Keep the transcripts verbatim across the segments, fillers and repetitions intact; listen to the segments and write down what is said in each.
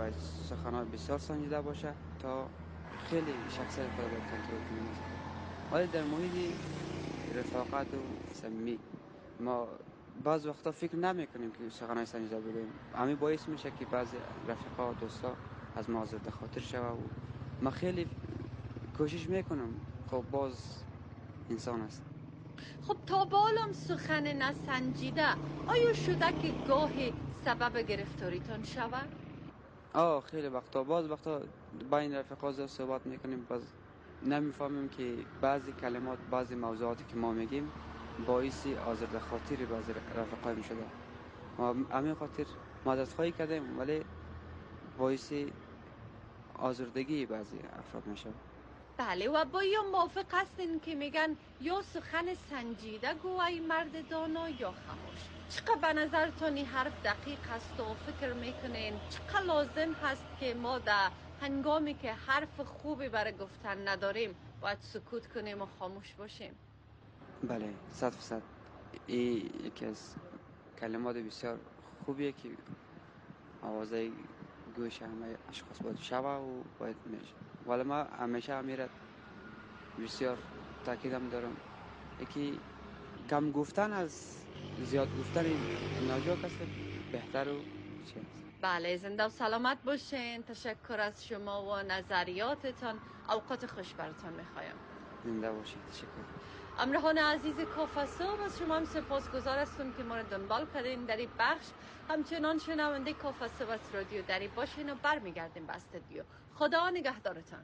باید سخنان بسیار سنجیده باشه تا خیلی شخصیت خود باید کنترل کنیم. ولی در محیط رفاقت و صمیمی ما بعض وقتا فکر نمی کنیم که سخنان سنجیده بگوییم. همین باعث میشه که بعضی رفقا و دوستا از ما آزرده خاطر شوه و ما خیلی کوشش میکنم. خب باز انسان است. خب تا بالام سخن نسنجیده آیا شده که گاهی سبب گرفتاریتان شود؟ آه خیلی وقتا باز وقتا بین رفقا زیاد صحبت میکنیم، باز نمیفهمیم که بعضی کلمات بعضی موضوعاتی که ما میگیم باعث آزرده خاطری بعضی رفقای می شده. ما همین خاطر مدد خواهی کردیم ولی باعث آزردگی بعضی افراد می شود. بله و با یا موافق هستین که میگن یا سخن سنجیده گوی مرد دانا یا خاموش؟ چقدر به نظرتان این حرف دقیق هست و فکر میکنین چقدر لازم هست که ما در هنگامی که حرف خوبی برای گفتن نداریم باید سکوت کنیم و خاموش باشیم؟ بله صد فیصد این یکی از کلمات بسیار خوبیه که آوازه گوش همه اشخاص باید شوه و باید میشه. ولی ما همیشه امیرت بسیار تاکیدم دارم یکی کم گفتن از زیاد گفتن ناجوک است بهتر و چی است. بله زنده و سلامت باشین. تشکر از شما و نظریاتتان. اوقات خوش براتان میخوایم. زنده باشید. تشکر. همراهان عزیز کافه صبح از شما هم سپاسگزار هستم که ما را دنبال کردین در این بخش. همچنان شنونده کافه صبح از رادیو دری باشین و برمیگردیم به استودیو. خدا نگهدارتان.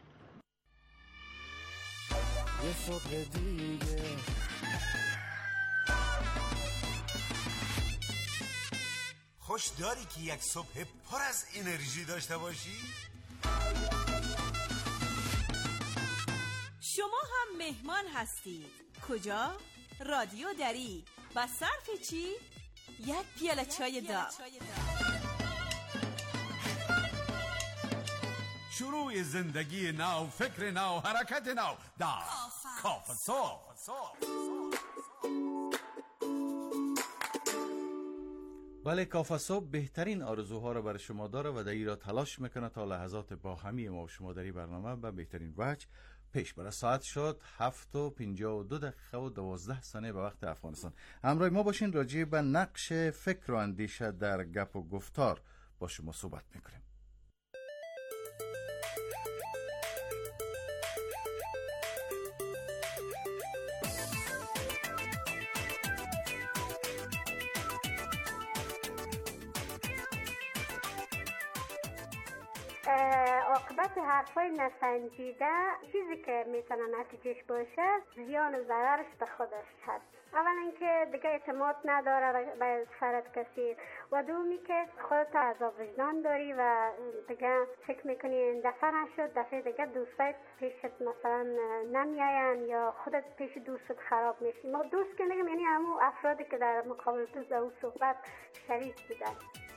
یه صبح دیگه خوش داری که یک صبح پر از انرژی داشته باشی؟ شما هم مهمان هستید. کجا؟ رادیو دری. و صرف چی؟ یک پیاله چای داغ. شروع زندگی نو، فکر نو، حرکت نو در کافه صبح. بله کافه صبح بهترین آرزوها را برای شما داره و در این را تلاش میکنه تا لحظات با همی ما و شما در این برنامه به بهترین وجه پیش بره. ساعت شد هفت و پنجاه و دو دقیقه و دوازده ثانیه به وقت افغانستان. همراه ما باشین، راجع به نقش فکر و اندیشه در گپ و گفتار با شما صحبت میکنیم. عاقبت حرفای نسنجیده چیزی که میتونه نتیجهش باشه زیان و ضررش به خودش هست. اولا که دیگه اعتماد نداره به فرد کسی و دومی که خودت عذاب وجدان داری و دیگه فکر میکنی این دفعه نشد دفعه دیگه دوستای پیشت مثلا نمیاین یا خودت پیش دوستت خراب میشی. ما دوست که نگم یعنی همون افرادی که در مقابل تو در اون صحبت شریک بودن.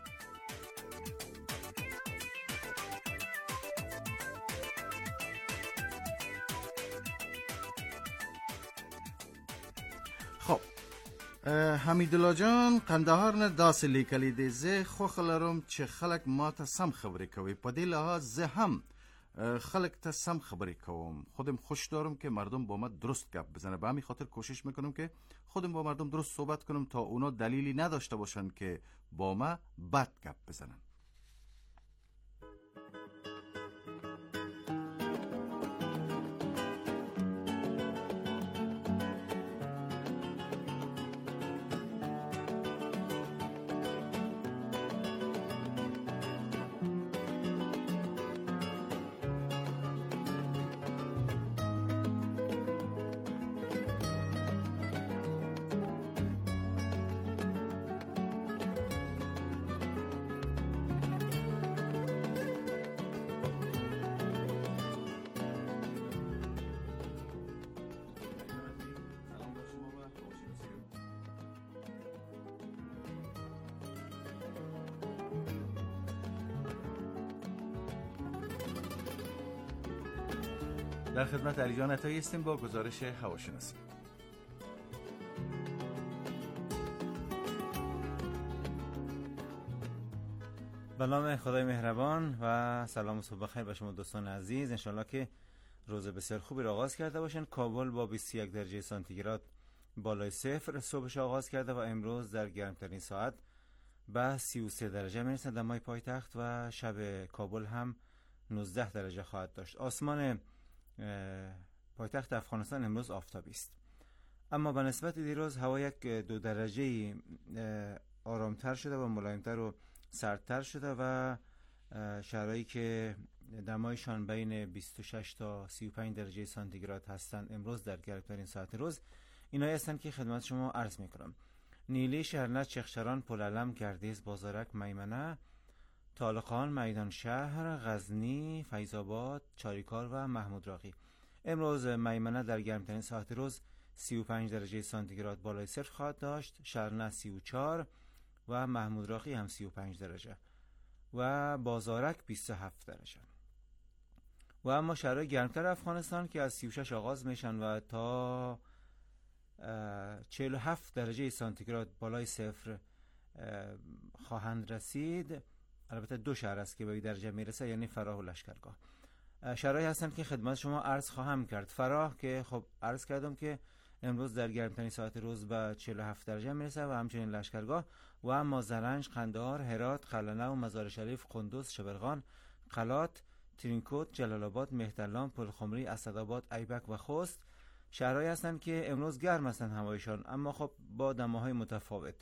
خب حمیدالله جان قندهار نه داسې لیکلی دی زه خوښه لرم چې خلک ما ته سم خبرې کوي. په دې لحاظ زه هم خلک ته سم خبرې کوم. خودم خوش دارم که مردم با ما درست گپ بزنه. به همین خاطر کوشش میکنم که خودم با مردم درست صحبت کنم تا اونا دلیلی نداشته باشن که با ما بد گپ بزنن. در خدمت علی جان عطایی هستیم با گزارش هواشناسی. سلام خدای مهربان و سلام و صبح بخیر به شما دوستان عزیز. انشالله که روز بسیار خوبی را آغاز کرده باشین. کابل با بیست و یک درجه سانتیگراد بالای صفر صبحش آغاز کرده و امروز در گرمترین ساعت به سی و سه درجه میرسه در مای پایتخت و شب کابل هم نوزده درجه خواهد داشت. آسمان پایتخت افغانستان امروز آفتابی است، اما به نسبت دیروز هوا یک دو درجه آرامتر شده و ملایمتر و سردتر شده و شهرهایی که دمایشان بین بیست و شش تا سی و پنج درجه سانتیگراد هستند امروز در گرمترین ساعت روز اینایی هستند که خدمت شما عرض میکنم: نیلی، شهرنت، چخشران، پلعلم، گردیز، بازارک، میمنه، طالقان، میدان شهر، غزنی، فیض‌آباد، چاریکار و محمود راقی. امروز میمنه در گرمترین ساعت روز سی و پنج درجه سانتیگراد بالای صفر خواهد داشت، شهرنت سی و چهار و محمود راقی هم سی و پنج درجه و بازارک بیست و هفت درجه. و اما شهرهای گرمتر افغانستان که از سی و شش آغاز میشن و تا چهل و هفت درجه سانتیگراد بالای صفر خواهند رسید. البته دو شهر است که به این درجه میرسه، یعنی فراه و لشکرگاه. شهرهایی هستند که خدمت شما عرض خواهم کرد. فراه که خب عرض کردم که امروز در گرمترین ساعت روز به چهل و هفت درجه میرسه و همچنین لشکرگاه و اما زرنج، قندهار، هرات، قلعه و مزار شریف، قندوز، شبرغان، قلات، ترینکوت، جلال آباد، مهترلام، پلخمری، اسدآباد، ایبک و خوست شهرهایی هستند که امروز گرم هستند هوایشان، اما خب با دماهای متفاوت.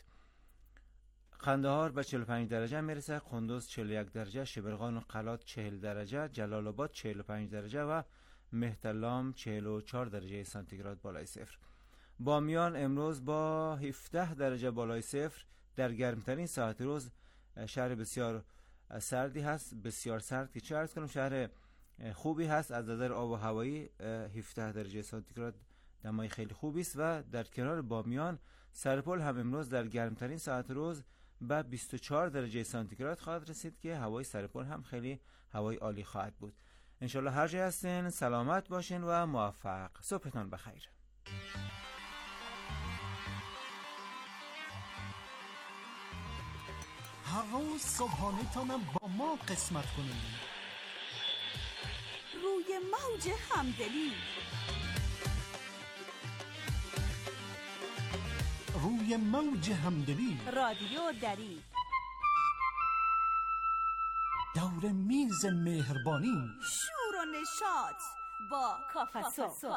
قندهار به چهل و پنج درجه میرسه، قندوز چهل و یک درجه، شبرغان و قلات چهل درجه، جلال آباد چهل و پنج درجه و مهترلام چهل و چهار درجه سانتیگراد بالای صفر. بامیان امروز با هفده درجه بالای صفر در گرمترین ساعت روز شهر بسیار سردی هست، بسیار سرد که چه عرض کنم، شهر خوبی هست از نظر آب و هوایی. هفده درجه سانتیگراد دمای خیلی خوبی است و در کنار بامیان سرپل هم امروز در گرمترین ساعت روز به بیست و چهار درجه سانتیگراد خواهد رسید که هوای سرپل هم خیلی هوای عالی خواهد بود. انشالله هر جای هستین سلامت باشین و موفق. صبحتان بخیر. هوا صبحانه تانم با ما قسمت کنیم. روی موج همدلی، روی موج همدلی، رادیو دری، دور میز مهربانی، شور و نشاط با کافسو.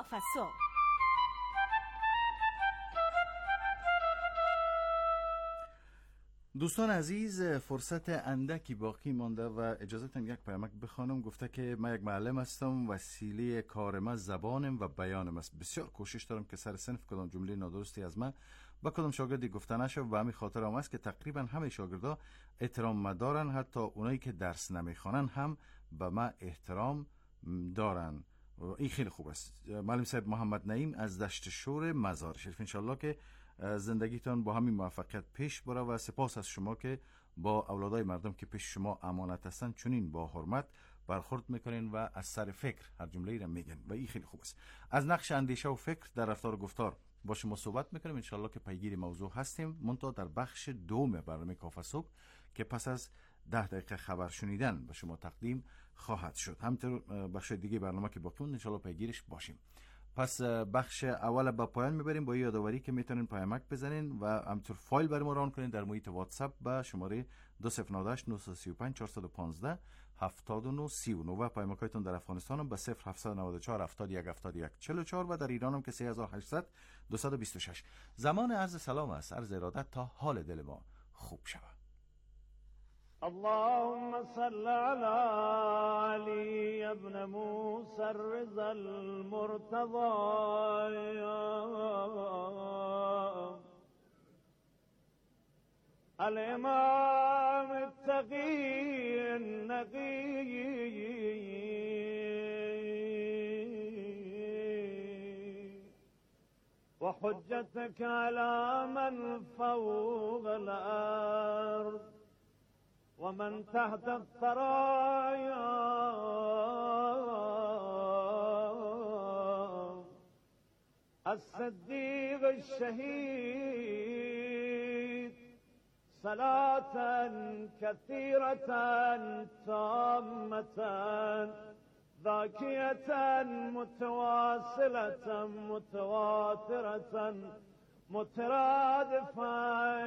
دوستان عزیز، فرصت اندکی باقی مانده و اجازهتون یک پیامک بخوانم. گفته که من یک معلم هستم، وسیله کار من زبانم و بیانم است. بسیار کوشش دارم که سر صنف کدام جمله نادرستی از من با کدام شاگردی گفته نشه و به همین خاطر هم است که تقریبا همه شاگردا احترام مدارن، حتی اونایی که درس نمیخوانن هم به من احترام دارن. این خیلی خوب است. معلم صاحب محمد نعیم از دشت شور مزار شریف، انشالله که زندگیتان با همین موفقیت پیش بره و سپاس از شما که با اولادای مردم که پیش شما امانت هستند چنین با حرمت برخورد میکنین و از سر فکر هر جمله را میگن و این خیلی خوب است. از نقش اندیشه و فکر در رفتار و گفتار با شما صحبت میکنیم، انشالله که پیگیر موضوع هستیم، منتها در بخش دوم برنامه کافه صبح که پس از ده دقیقه خبر شنیدن به شما تقدیم خواهد شد. همینطور بخش دیگه برنامه که باقی مونده انشالله پیگیرش باشیم. پس بخش اول با پایان میبریم با یادآوری که میتونین پیامک بزنین و همینطور فایل برای ما ران کنین در محیط واتساپ به شماره دو صفر نه هشت نه سه پنج چهار یک پنج هفتاد و نه سی و نه و پیامکاتون در افغانستان هم به صفر هفت نه چهار هفتاد و یک هفتاد و یک چهل و چهار و در ایران هم که سه هزار و هشتصد دویست و بیست و شش. زمان عرض سلام است، عرض ارادت تا حال دل ما خوب شود. اللهم صل على علي ابن موسى الرضا المرتضى الإمام التقي النقي وحجتك على من فوق الأرض ومن تحت الثرايا الصديق الشهيد صلاة كثيرة تامة ذاكية متواصلة متواترة مترادفة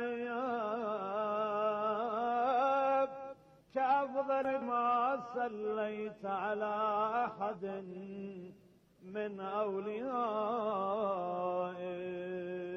كأفضل ما صليت على أحد من أوليائك.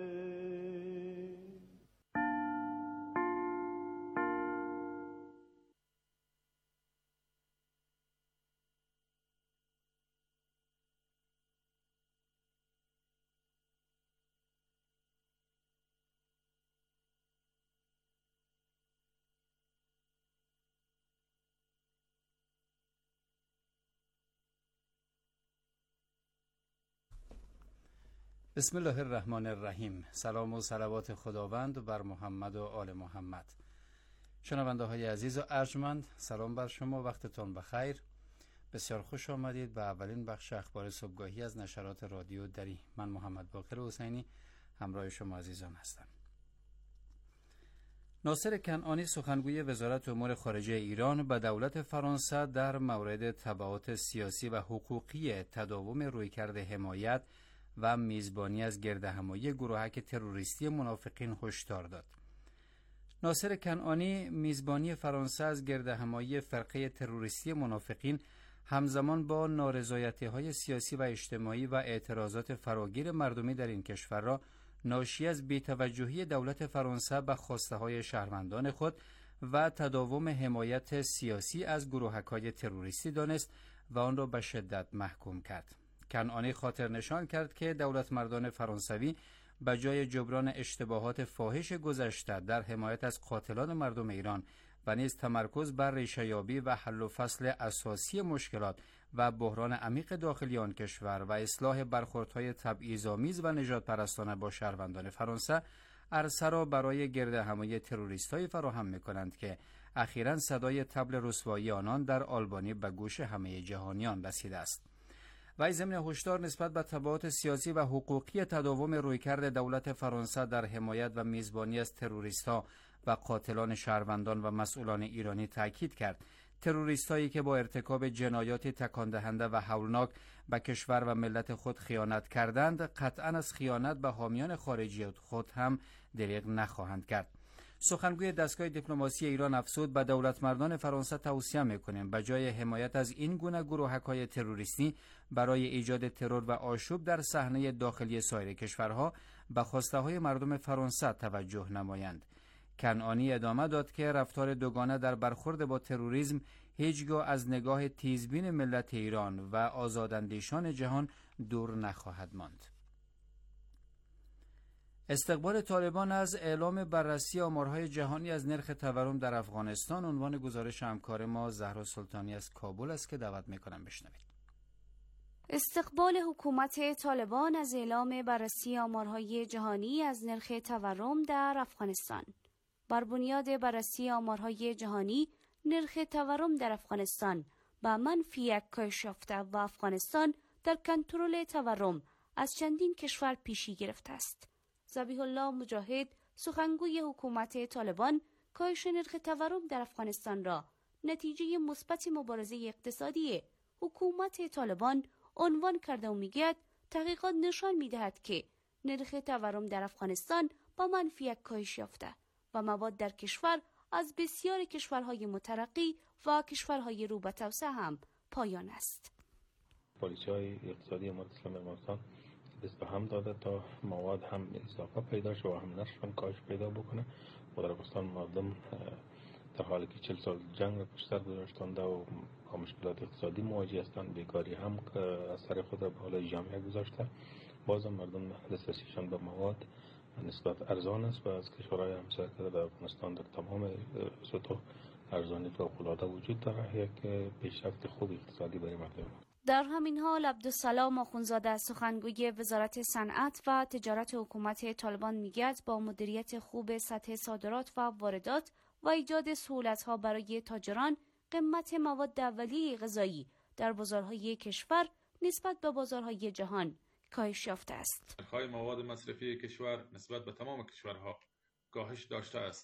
بسم الله الرحمن الرحیم. سلام و صلوات خداوند بر محمد و آل محمد. شنونده های عزیز و ارجمند، سلام بر شما، وقتتان بخیر. بسیار خوش آمدید به اولین بخش اخبار صبحگاهی از نشرات رادیو دری. من محمد باقر حسینی همراه شما عزیزان هستم. ناصر کنعانی سخنگوی وزارت امور خارجه ایران به دولت فرانسه در مورد تبعات سیاسی و حقوقی تداوم رویکرد حمایت و میزبانی از گردهمایی گروهک تروریستی منافقین هشدار داد. ناصر کنعانی میزبانی فرانسه از گردهمایی فرقه تروریستی منافقین همزمان با نارضایتی‌های سیاسی و اجتماعی و اعتراضات فراگیر مردمی در این کشور را ناشی از بی‌توجهی دولت فرانسه به خواسته‌های شهروندان خود و تداوم حمایت سیاسی از گروهک‌های تروریستی دانست و آن را به شدت محکوم کرد. کنعانی خاطر نشان کرد که دولت مردان فرانسوی به جای جبران اشتباهات فاحش گذشته در حمایت از قاتلان مردم ایران و نیز تمرکز بر ریشه‌یابی و حل و فصل اساسی مشکلات و بحران عمیق داخلی آن کشور و اصلاح برخوردهای تبعیض‌آمیز و نژاد پرستانه با شهروندان فرانسه عرصه را برای گردهمایی تروریست‌هایی فراهم می‌کنند که اخیراً صدای طبل رسوایی آنان در آلبانی به گوش همه جهانیان رسیده است. و ضمن هشدار نسبت به تبعات سیاسی و حقوقی تداوم رویکرد دولت فرانسه در حمایت و میزبانی از تروریست‌ها و قاتلان شهروندان و مسئولان ایرانی تاکید کرد. تروریستایی که با ارتکاب جنایاتی تکان دهنده و هولناک به کشور و ملت خود خیانت کردند، قطعاً از خیانت به حامیان خارجی خود هم دریغ نخواهند کرد. سخنگوی دستگاه دیپلماسی ایران افزود به دولت مردان فرانسه توصیه می‌کنیم به جای حمایت از این گونه گروهک‌های تروریستی برای ایجاد ترور و آشوب در صحنه داخلی سایر کشورها به خواسته‌های مردم فرانسه توجه نمایند. کنعانی ادامه داد که رفتار دوگانه در برخورد با تروریسم هیچگاه از نگاه تیزبین ملت ایران و آزاداندیشان جهان دور نخواهد ماند. استقبال طالبان از اعلام بررسی آمارهای جهانی از نرخ تورم در افغانستان عنوان گزارش همکار ما زهرا سلطانی از کابل است که دعوت می‌کنم بشنوید. استقبال حکومت طالبان از اعلام بررسی آمارهای جهانی از نرخ تورم در افغانستان. بر بنیاد بررسی آمارهای جهانی، نرخ تورم در افغانستان به منفی یک کاهش یافته و افغانستان در کنترل تورم از چندین کشور پیشی گرفته است. ذبیح الله مجاهد، سخنگوی حکومت طالبان، کاهش نرخ تورم در افغانستان را نتیجه مثبت مبارزه اقتصادی حکومت طالبان عنوان کرده و میگوید تحقیقات نشان میدهد که نرخ تورم در افغانستان با منفی یک کاهش یافته و مواد در کشور از بسیار کشورهای مترقی و کشورهای رو به توسعه هم پایان است. پالیسی‌های اقتصادی امارت اسلامی افغانستان دست به هم داده تا مواد هم اضافه پیدا شد و هم نرخشون کاهش پیدا بکنه و در افغانستان مردم در حالی که چهل سال جنگ را پشت سر گذاشتند و با مشکلات اقتصادی مواجه هستند، بیکاری هم اثر خود را به بالای جامعه گذاشته، باز هم مردم دسترسیشان به مواد نسبت ارزان است و از کشورهای همسایه در افغانستان در تمام سطوح ارزانی فوق‌العاده وجود دارد، یک پیشرفت خوب اقتصادی برای مردم. در همین حال عبدالسلام آخوندزاده، سخنگوی وزارت صنعت و تجارت حکومت طالبان میگوید با مدیریت خوب سطح صادرات و واردات و ایجاد سهولت‌ها برای تاجران، قیمت مواد اولیه غذایی در بازارهای کشور نسبت به بازارهای جهان کاهش یافته است. نرخ‌های مواد مصرفی کشور نسبت به تمام کشورها کاهش داشته است.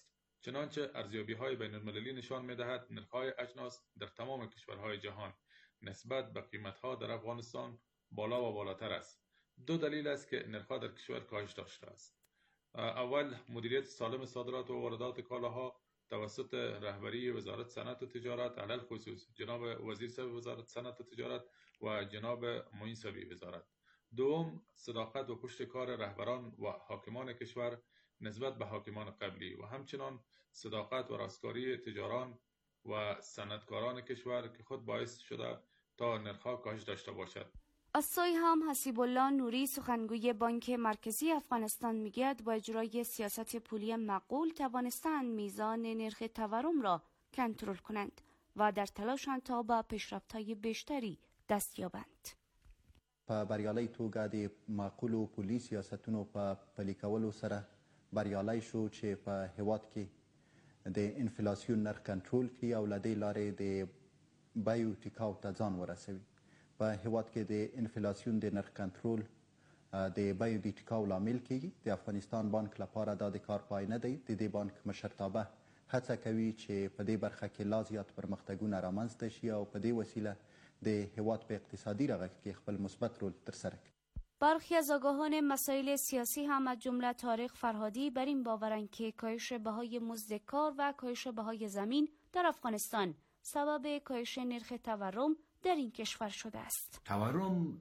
چنانچه ارزیابی‌های بین‌المللی نشان می‌دهد نرخ‌های اجناس در تمام کشورهای جهان نسبت به قیمت‌ها در افغانستان بالا و بالاتر است. دو دلیل است که نرخ‌ها در کشور کاهش داشته است. اول، مدیریت سالم صادرات و واردات کالاها توسط رهبری وزارت صنعت و تجارت، علل خصوص جناب وزیر صاحب وزارت صنعت و تجارت و جناب معین صاحب وزارت. دوم، صداقت و پشت کار رهبران و حاکمان کشور نسبت به حاکمان قبلی و همچنان صداقت و راستکاری تجاران و صنعتکاران کشور که خود باعث شده تا نرخ‌ها کاهش داشته باشد. از سوی هم حسیب الله نوری سخنگوی بانک مرکزی افغانستان میگوید با اجرای سیاست پولی معقول توانستند میزان نرخ تورم را کنترل کنند و در تلاشند تا به پیشرفت‌های بیشتری دست یابند. په بریالۍ توګه د معقولو پولي سیاستونو په پلي کولو سره بریالی شو چې په هیواد کې د انفلاسیون نرخ کنټرول کړي او له دې لارې د بیو ټیکاو ته ځان ورسوي. په هیواد کې د انفلاسیون د نرخ کنټرول د بیو د ټیکاو لامل کیږي. د افغانستان بانک لپاره دا د کار پای نه دی. د دې بانک مشرتابه هڅه کوي چې په دې برخه کې لا زیات پرمختګونه رامنځته شي او په دې وسیله د هیواد په اقتصادي رغښت کې خپل مثبت رول ترسره کړي. برخی از آگاهان مسائل سیاسی هم از جمله طارق فرهادی بر این باورند که کاهش بهای مزد کار و کاهش بهای زمین در افغانستان سبب کاهش نرخ تورم در این کشور شده است. تورم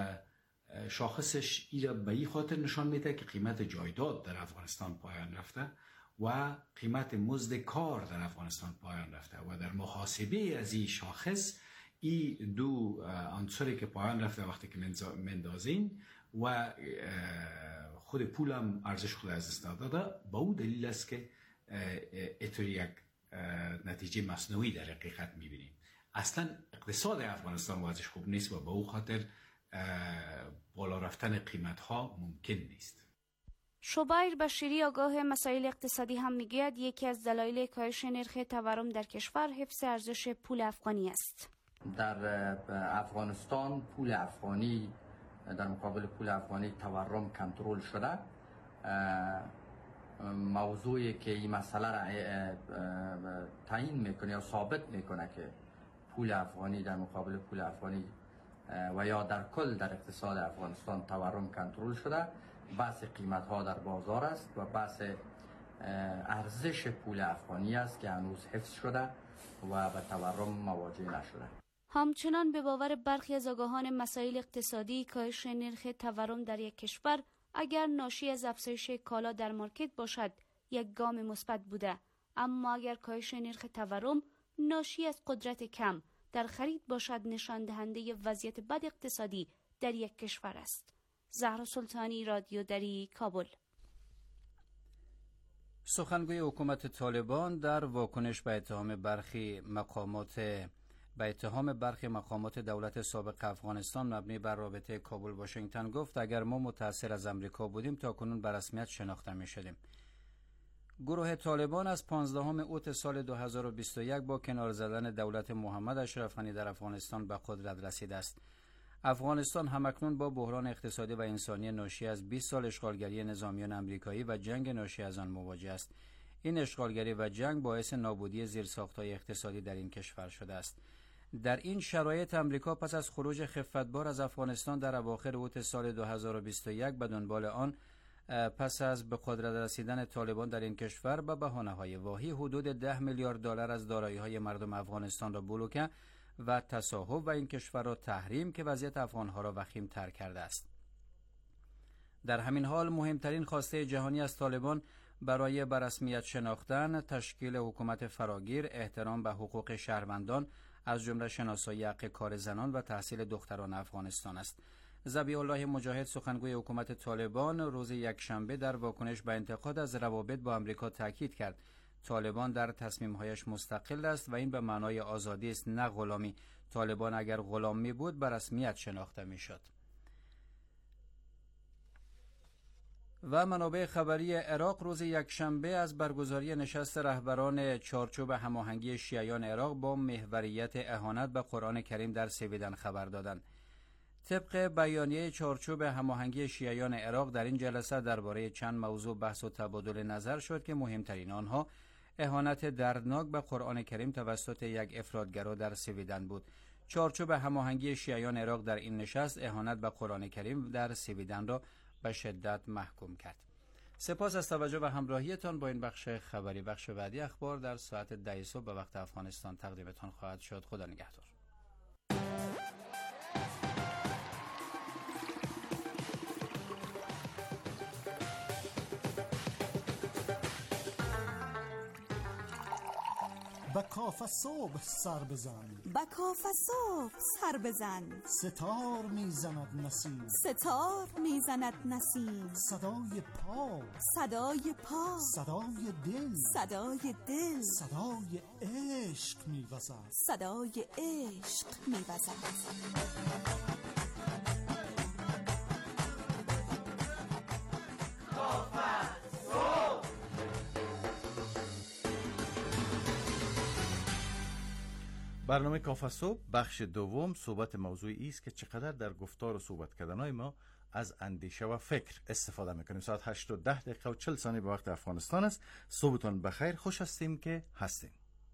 شاخصش ایرا به این خاطر نشان میده که قیمت جایداد در افغانستان پایان رفته و قیمت مزد کار در افغانستان پایان رفته و در محاسبه از این شاخص این دو عنصری که پایان رفته وقتی که مندازین و خود پول هم ارزش خود از دست داده، با او دلیل است که اینطور یک نتیجه مصنوعی در حقیقت میبینیم. اصلا اقتصاد افغانستان وضعش خوب نیست و به او خاطر بالا رفتن قیمت ها ممکن نیست. شوبیر بشیری آگاه مسائل اقتصادی هم میگوید یکی از دلایل کاهش نرخ تورم در کشور حفظ ارزش پول افغانی است. در افغانستان پول افغانی در مقابل پول افغانی تورم کنترل شده. موضوعی که این مسئله را تعیین میکنه یا ثابت میکنه که پول افغانی در مقابل پول افغانی و یا در کل در اقتصاد افغانستان تورم کنترل شده، بحث قیمت ها در بازار است و بحث ارزش پول افغانی است که هنوز حفظ شده و به تورم مواجه نشده. همچنان به باور برخی از آگاهان مسائل اقتصادی کاهش نرخ تورم در یک کشور اگر ناشی از افزایش کالا در مارکت باشد یک گام مثبت بوده، اما اگر کاهش نرخ تورم ناشی از قدرت کم در خرید باشد نشان دهنده وضعیت بد اقتصادی در یک کشور است. زهرا سلطانی، رادیو دری، کابل. سخنگوی حکومت طالبان در واکنش به اتهام برخی مقامات به اتهام برخی مقامات دولت سابق افغانستان مبنی بر رابطه کابل واشنگتن گفت اگر ما متأثر از امریکا بودیم تا کنون به رسمیت شناخته می شدیم. گروه طالبان از پانزدهم اوت سال دو هزار و بیست و یک با کنار زدن دولت محمد اشرف غنی در افغانستان به قدرت رسیده است. افغانستان همکنون با بحران اقتصادی و انسانی ناشی از بیست سال اشغالگری نظامیان آمریکایی و جنگ ناشی از آن مواجه است. این اشغالگری و جنگ باعث نابودی زیرساخت‌های اقتصادی در این کشور شده است. در این شرایط امریکا پس از خروج خفتبار از افغانستان در اواخر اوت سال دو هزار و بیست و یک به دنبال آن پس از به قدرت رسیدن طالبان در این کشور به بهانه‌های واهی حدود ده میلیارد دلار از دارایی‌های مردم افغانستان را بلوکه و تصاحب و این کشور را تحریم که وضعیت افغان‌ها را وخیم‌تر کرده است. در همین حال مهمترین خواسته جهانی از طالبان برای به رسمیت شناختن، تشکیل حکومت فراگیر، احترام به حقوق شهروندان از جمله شناسایی حق کار زنان و تحصیل دختران افغانستان است. ذبیح الله مجاهد سخنگوی حکومت طالبان روز یکشنبه در واکنش به انتقاد از روابط با آمریکا تاکید کرد طالبان در تصمیم‌هایش مستقل است و این به معنای آزادی است نه غلامی. طالبان اگر غلام می بود به رسمیت شناخته میشد. و منابع خبری عراق روز یکشنبه از برگزاری نشست رهبران چارچوب هماهنگی شیعیان عراق با محوریت اهانت به قرآن کریم در سویدن خبر دادند. طبق بیانیه چارچوب هماهنگی شیعیان عراق در این جلسه درباره چند موضوع بحث و تبادل نظر شد که مهمترین آنها اهانت دردناک به قرآن کریم توسط یک افراطگرا در سویدن بود. چارچوب هماهنگی شیعیان عراق در این نشست اهانت به قرآن کریم در سویدن را به شدت محکوم کرد. سپاس از توجه و همراهیتان با این بخش خبری. بخش بعدی اخبار در ساعت ده صبح به وقت افغانستان تقدیمتان خواهد شد. خدا نگهدار. با کاف صبح سر بزن، با کاف صبح سر بزن، ستار میزند نسیم، ستار میزند نسیم، صدای پا، صدای پا، صدای دل، صدای دل، صدای عشق میوزد، صدای عشق میوزد. برنامه کاف صبح بخش دوم صحبت موضوعی است که چقدر در گفتار و صحبت کردنهای ما از اندیشه و فکر استفاده میکنیم. ساعت هشت و ده دقیقه و چل ثانیه به وقت افغانستان است. صبحتون بخیر، خوش هستیم که هستیم.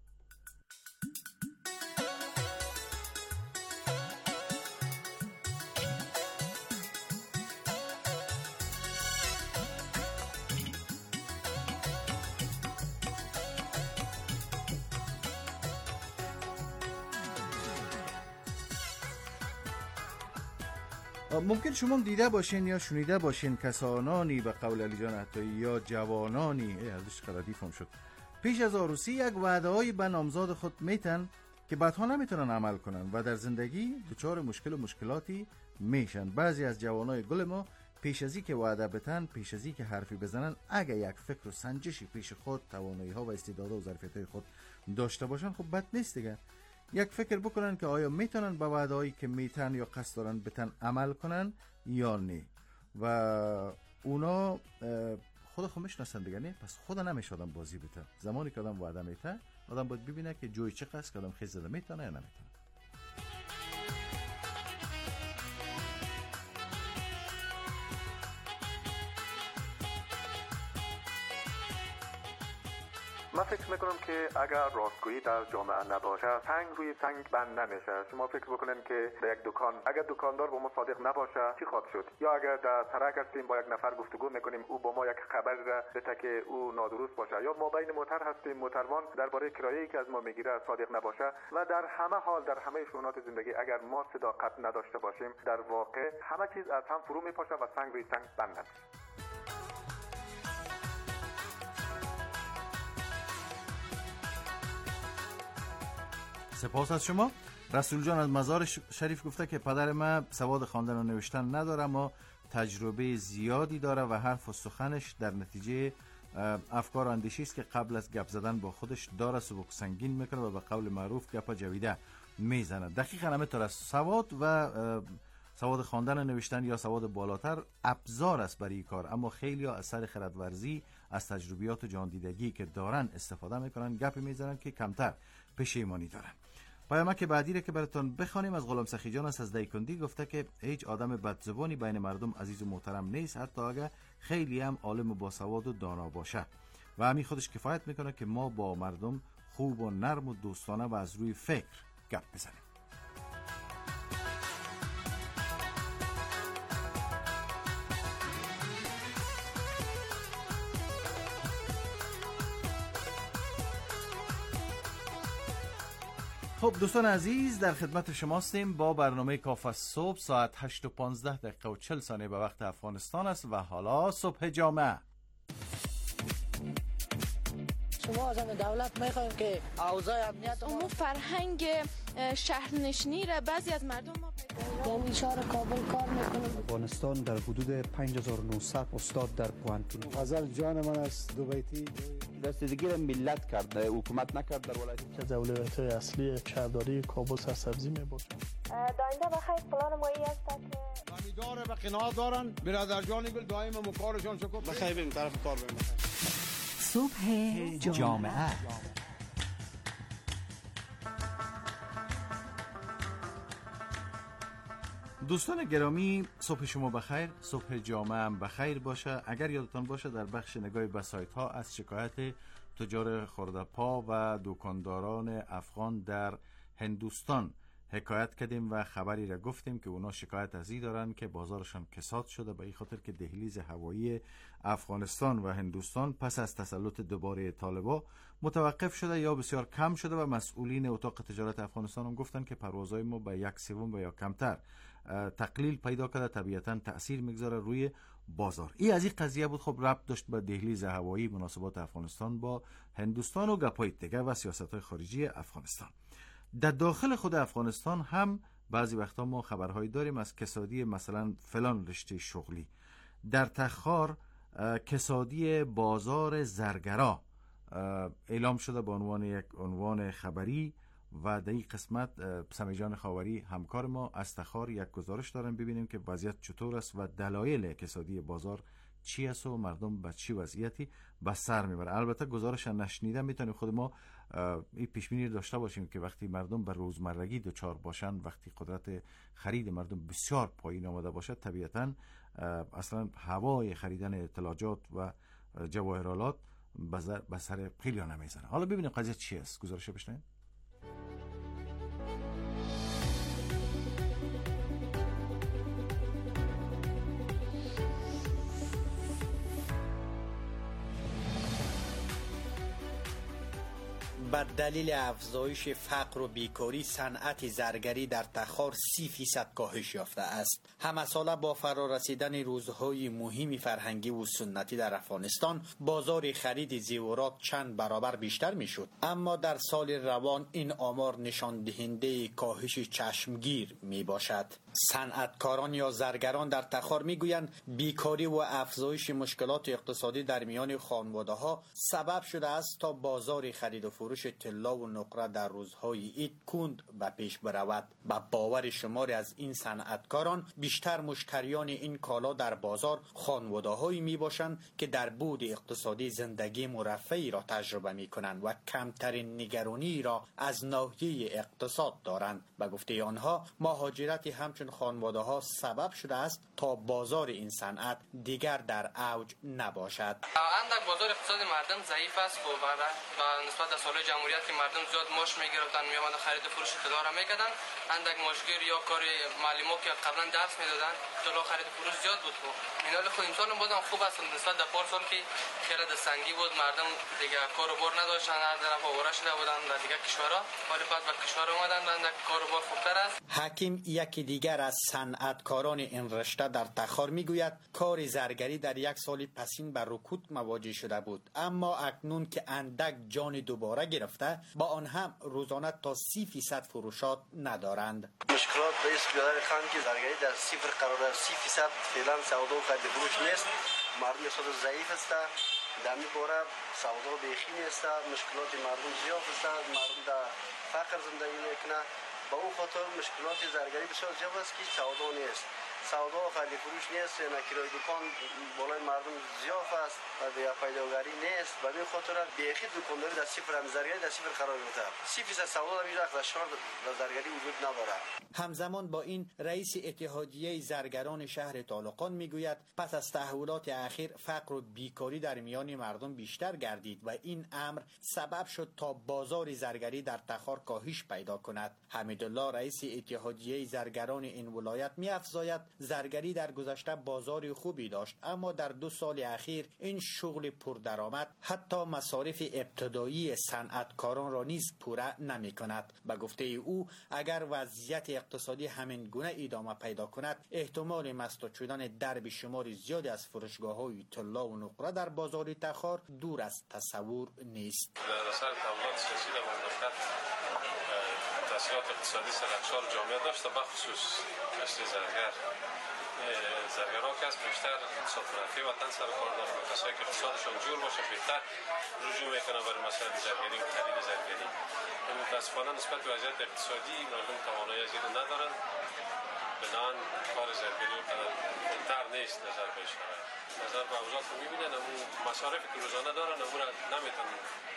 ممکن شما دیده باشین یا شنیده باشین کسانانی به قول علی جان عطایی یا جوانانی ای ارزش قرادیفم شد پیش از عروسی یک وعده‌ای به نامزاد خود میتن که بعدها نمیتونن عمل کنن و در زندگی دچار مشکل و مشکلاتی میشن. بعضی از جوانای گل ما پیش از اینکه وعده بتن، پیش از اینکه حرفی بزنن، اگه یک فکر و سنجشی پیش خود، توانایی ها و استعدادها و ظرفیت‌های خود داشته باشن، خب بد نیست دیگه. یک فکر بکنن که آیا میتونن به وعده‌ای که میتن یا قصد دارن بتن عمل کنن یا نه، و اونا خود خود میشناسن دیگه. نه پس خود نمیشه آدم بازی بتن. زمانی که آدم وعده میتن، آدم باید ببینه که جوی چه قصد که آدم خیز زده میتونه یا نمیتونه. من فکر میکنم که اگر راستگویی در جامعه نباشه، سنگ روی سنگ بند نمیشه. شما فکر بکنین که در یک دکان اگر دکاندار با ما صادق نباشه چی خواهد شد؟ یا اگر در سرک هستیم با یک نفر گفتگو میکنیم، او با ما یک خبر بده که او نادرست باشه، یا ما بین موتر هستیم، موتروان درباره کرایه‌ای که از ما میگیره صادق نباشه، و در همه حال در همه شؤونات زندگی اگر ما صداقت نداشته باشیم، در واقع همه چیز از هم فرو میپاشه و سنگ روی سنگ بند نمیشه. سپاس از شما. رسول جان از مزار شریف گفته که پدر من سواد خواندن و نوشتن نداره، اما تجربه زیادی داره و حرف و سخنش در نتیجه افکار و اندیشی است که قبل از گپ زدن با خودش داره سبک سنگین میکنه و به قول معروف گپ جویده میزنه. دقیقاً همینطور است. سواد و سواد خواندن و نوشتن یا سواد بالاتر ابزار است برای این کار، اما خیلی ها از سر خردورزی از تجربیات و جان دیدگی که دارن استفاده میکنن، گپی میزنن که کمتر پشیمانی دارن. پیامک که بعدی را که براتون بخوانیم از غلام سخی جان است از دیکندی. گفته که هیچ آدم بدزبانی بین مردم عزیز و محترم نیست، حتی اگر خیلی هم عالم و باسواد و دانا باشه، و همین خودش کفایت میکنه که ما با مردم خوب و نرم و دوستانه و از روی فکر گپ بزنیم. خب دوستان عزیز، در خدمت شما هستیم با برنامه کاف صبح. ساعت هشت و پانزده دقیقه و چل ثانیه به وقت افغانستان است و حالا صبح جامعه. شما از دولت میخوایم که اوضاع امنیت امور فرهنگ شهرنشینی را بعضی از مردم ما یعنی شهر کابل کار میکنه. افغانستان در حدود پنج هزار و نهصد استاد در پوهنتون. غزل جان من است دو بیتی رسیدگی را ملت کرد، حکومت نکرد. در ولایت که اولویت اصلی شهرداری کابل سرسبزی میباشد. داینده بخیر پلان مایی است که امیدواره به قناعت دارن. برادر جان گل دائما مکارشان شکر بخیر بریم طرف کار بریم. صبح جامعه. دوستان گرامی، صبح شما بخیر، صبح جامعه هم بخیر باشه. اگر یادتان باشه در بخش نگاه به سایت ها از شکایت تجار خردپا و دکانداران افغان در هندوستان حکایت کردیم و خبری را گفتیم که اونا شکایت از این دارن که بازارشان کساد شده، به این خاطر که دهلیز هوایی افغانستان و هندوستان پس از تسلط دوباره طالبا متوقف شده یا بسیار کم شده و مسئولین اتاق تجارت افغانستان هم گفتن که پروازهای ما به یک سوم و یا کمتر تقلیل پیدا کرده، طبیعتا تأثیر میگذاره روی بازار. این از این قضیه بود. خب ربط داشت به دهلیز هوایی، مناسبات افغانستان با هندوستان و گپای دیگه و سیاست‌های خارجی افغانستان. در داخل خود افغانستان هم بعضی وقتا ما خبرهایی داریم از کسادی مثلا فلان رشته شغلی. در تخار کسادی بازار زرگرا اعلام شده به عنوان یک عنوان خبری و در این قسمت سمیجان خاوری همکار ما از تخار یک گزارش دارن، ببینیم که وضعیت چطور است و دلایل کسادی بازار چی است و مردم به چی وضعیتی به سر میبره. البته گزارش نشنیده میتونیم خود ما این پیش بینی داشته باشیم که وقتی مردم به روزمرگی دچار باشن، وقتی قدرت خرید مردم بسیار پایین آمده باشد، طبیعتا اصلا هوای خریدن اطلاعات و جواهرالات به سر خیلی ها نمیزنه. حالا ببینیم قضیه چی است. گزارش بشنویم. به دلیل افزایش فقر و بیکاری صنعت زرگری در تخار سی فیصد کاهش یافته است. همه ساله با فرارسیدن روزهای مهم فرهنگی و سنتی در افغانستان بازار خرید زیورات چند برابر بیشتر می شد، اما در سال روان این آمار نشان دهنده کاهش چشمگیر می باشد. صنعتکاران یا زرگران در تخار می گویند بیکاری و افزایش مشکلات اقتصادی در میان خانواده ها سبب شده است تا بازار خرید و فروش طلا و نقره در روزهای عید کند به پیش برود. به باور شماری از این صنعتکاران بیشتر مشتریان این کالا در بازار خانواده هایی می باشند که در بود اقتصادی زندگی مرفهی را تجربه می کنند و کمترین نگرانی را از ناحیه اقتصاد دارند. به گفته آنها مهاجرت همچون خانواده ها سبب شده است تا بازار این صنعت دیگر در اوج نباشد. اندک بازار اقتصادی مردم ضعیف است و نسبت به سال جمهوریت که مردم زیاد ماش میگرفتن، میامدن خرید و فروش طلا را میکردن. اندک ماشگیر یا کار معلمو که قبلا درس میدادن طلا خرید و فروش زیاد بود. اینا خود امسال هم بازم خوب است نسبت به پار سال که خیلی د سنگی بود، مردم دیگه کار و بار نداشتن، هر طرف آواره شده بودن در دیگه کشورها، ولی بعد به کشور اومدن اندک کار و بار خوبتر است. حکیم یکی دیگر از صنعتکاران این رشته در تخار میگوید کار زرگری در یک سال پسین بر رکود مواجه شده بود، اما اکنون که اندک جان دوباره گرفته با آن هم روزانه تا سی فیصد فروشات ندارند. مشکلات به است بیادر خواهند که زرگری در صفر قرار است. سی فیصد فعلا سودا و خرید فروش نیست. مردم اقتصاد ضعیف است. در این باره سودا بیخی نیست. مشکلات مردم زیاد است. مردم در فقر زندگی میکنه. با اون خاطر مشکلات زرگری بسیار زیاد است که سودا نیست. سودا و خرید فروش نیست. نه کرای دکان بالای مردم زیاد است و دیگه پیداگری نیست. و به خاطر بیخی دکانداری در صفر، هم زرگری در صفر قرار گرفته. سی فیصد سودا در میشه در شهر در زرگری وجود نداره. همزمان با این رئیس اتحادیه زرگران شهر طالقان میگوید پس از تحولات اخیر فقر و بیکاری در میان مردم بیشتر گردید و این امر سبب شد تا بازار زرگری در تخار کاهش پیدا کند. حمیدالله رئیس اتحادیه زرگران این ولایت می‌افزاید زرگری در گذشته بازار خوبی داشت، اما در دو سال اخیر این شغل پردرآمد حتی مصارف ابتدایی صنعتکاران را نیز پوره نمی‌کند. به گفته او اگر وضعیت اقتصادی همین گونه ادامه پیدا کند احتمال مسدود شدن درب شمار زیادی از فروشگاه‌های طلا و نقره در بازار تخار دور از تصور نیست. در اثر تحولات سیاسی در مملکت تاثیرات اقتصادی سرخشار جامعه داشته، بخصوص کشت زرگر زرگرها که از بیشتر صفرفی وطن سر کار دارن و کسایی که اقتصادشون جور باشه بهتر رجوع میکنه برای مسائل زرگری و خرید زرگری. متاسفانه نسبت به وضعیت اقتصادی مردم توانایی از این ندارن، بنابراین کار زرگری بهتر نیست نظر بهش نظر به اوضاع که میبینن، امو مصارفی که روزانه دارن امو را نمیتونن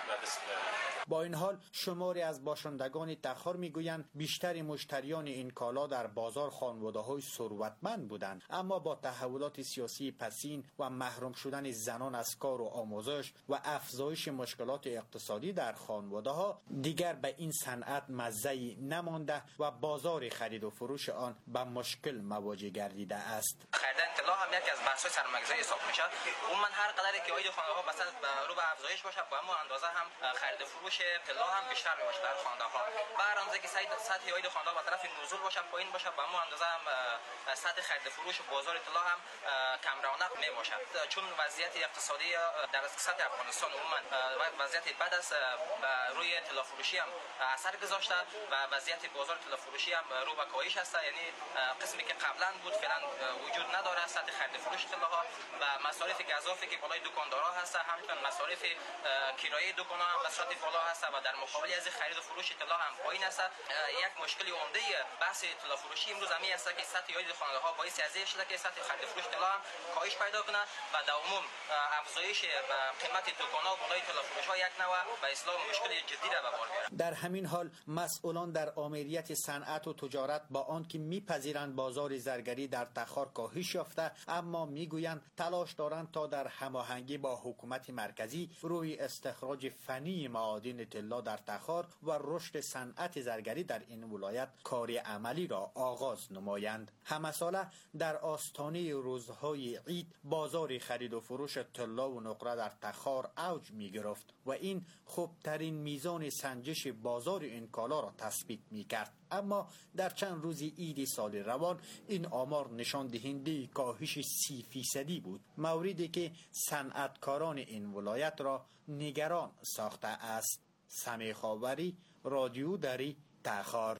با این حال شماری از باشندگان تخار میگویند بیشتر مشتریان این کالا در بازار خانواده‌های ثروتمند بودند، اما با تحولات سیاسی پسین و محروم شدن زنان از کار و آموزش و افزایش مشکلات اقتصادی در خانواده‌ها دیگر به این صنعت مزه‌ای نمانده و بازار خرید و فروش آن به مشکل مواجه گردیده است. خریدن طلا هم یکی از بحث‌های سرمایه‌گذاری حساب میشه. عموما هر قدری که عاید خانه‌ها مثلا رو به افزایش باشه، با همون اندازه هم خرید و فروش طلا هم بیشتر میشه در خانه‌ها. به هر اندازه که سطح عاید خانه‌ها به طرف نزول باشه، پایین باشه، با همون اندازه هم سطح خرید و فروش بازار طلا هم کم رونق میباشه. چون وضعیت اقتصادی در سطح افغانستان عموما وضعیت بد است، روی طلا فروشی هم اثر گذاشته و وضعیت بازار طلا فروشی هم رو به کاهش است. یعنی قسمی که قبلا بود فعلا وجود نداره. سطح خرید و فروش طلاها و مصارف گزافی که بالای دکاندارا هست، همچنین مصارف کرایه دکان‌ها هم به صورت بالا هست و در مقابل از خرید و فروش طلا هم پایین است. یک مشکل عمده بحث طلا فروشی امروز همین است که سطح عاید خانه‌ها باعث از این شده که سطح خرید و فروش طلا هم کاهش پیدا کنه و در عموم افزایش قیمت دکان‌ها بالای طلا فروش‌ها یک نوع به اصطلاح مشکل جدی را به بار میاره. در همین حال مسئولان در آمریت صنعت و تجارت با آنکه میپذیرند بازار زرگری در تخار کاهش یافته، اما میگویند تلاش دارند تا در هماهنگی با حکومت مرکزی روی استخراج فنی معادن طلا در تخار و رشد صنعت زرگری در این ولایت کار عملی را آغاز نمایند. همساله در آستانه روزهای عید بازار خرید و فروش طلا و نقره در تخار اوج می گرفت و این خوبترین میزان سنجش بازار این کالا را تثبیت می کرد. اما در چند روز عید سال روان این آمار نشان دهنده کاهش سی فیصدی بود، موردی که صنعتکاران این ولایت را نگران ساخته است. سمیع خاوری، رادیو دری، تخار.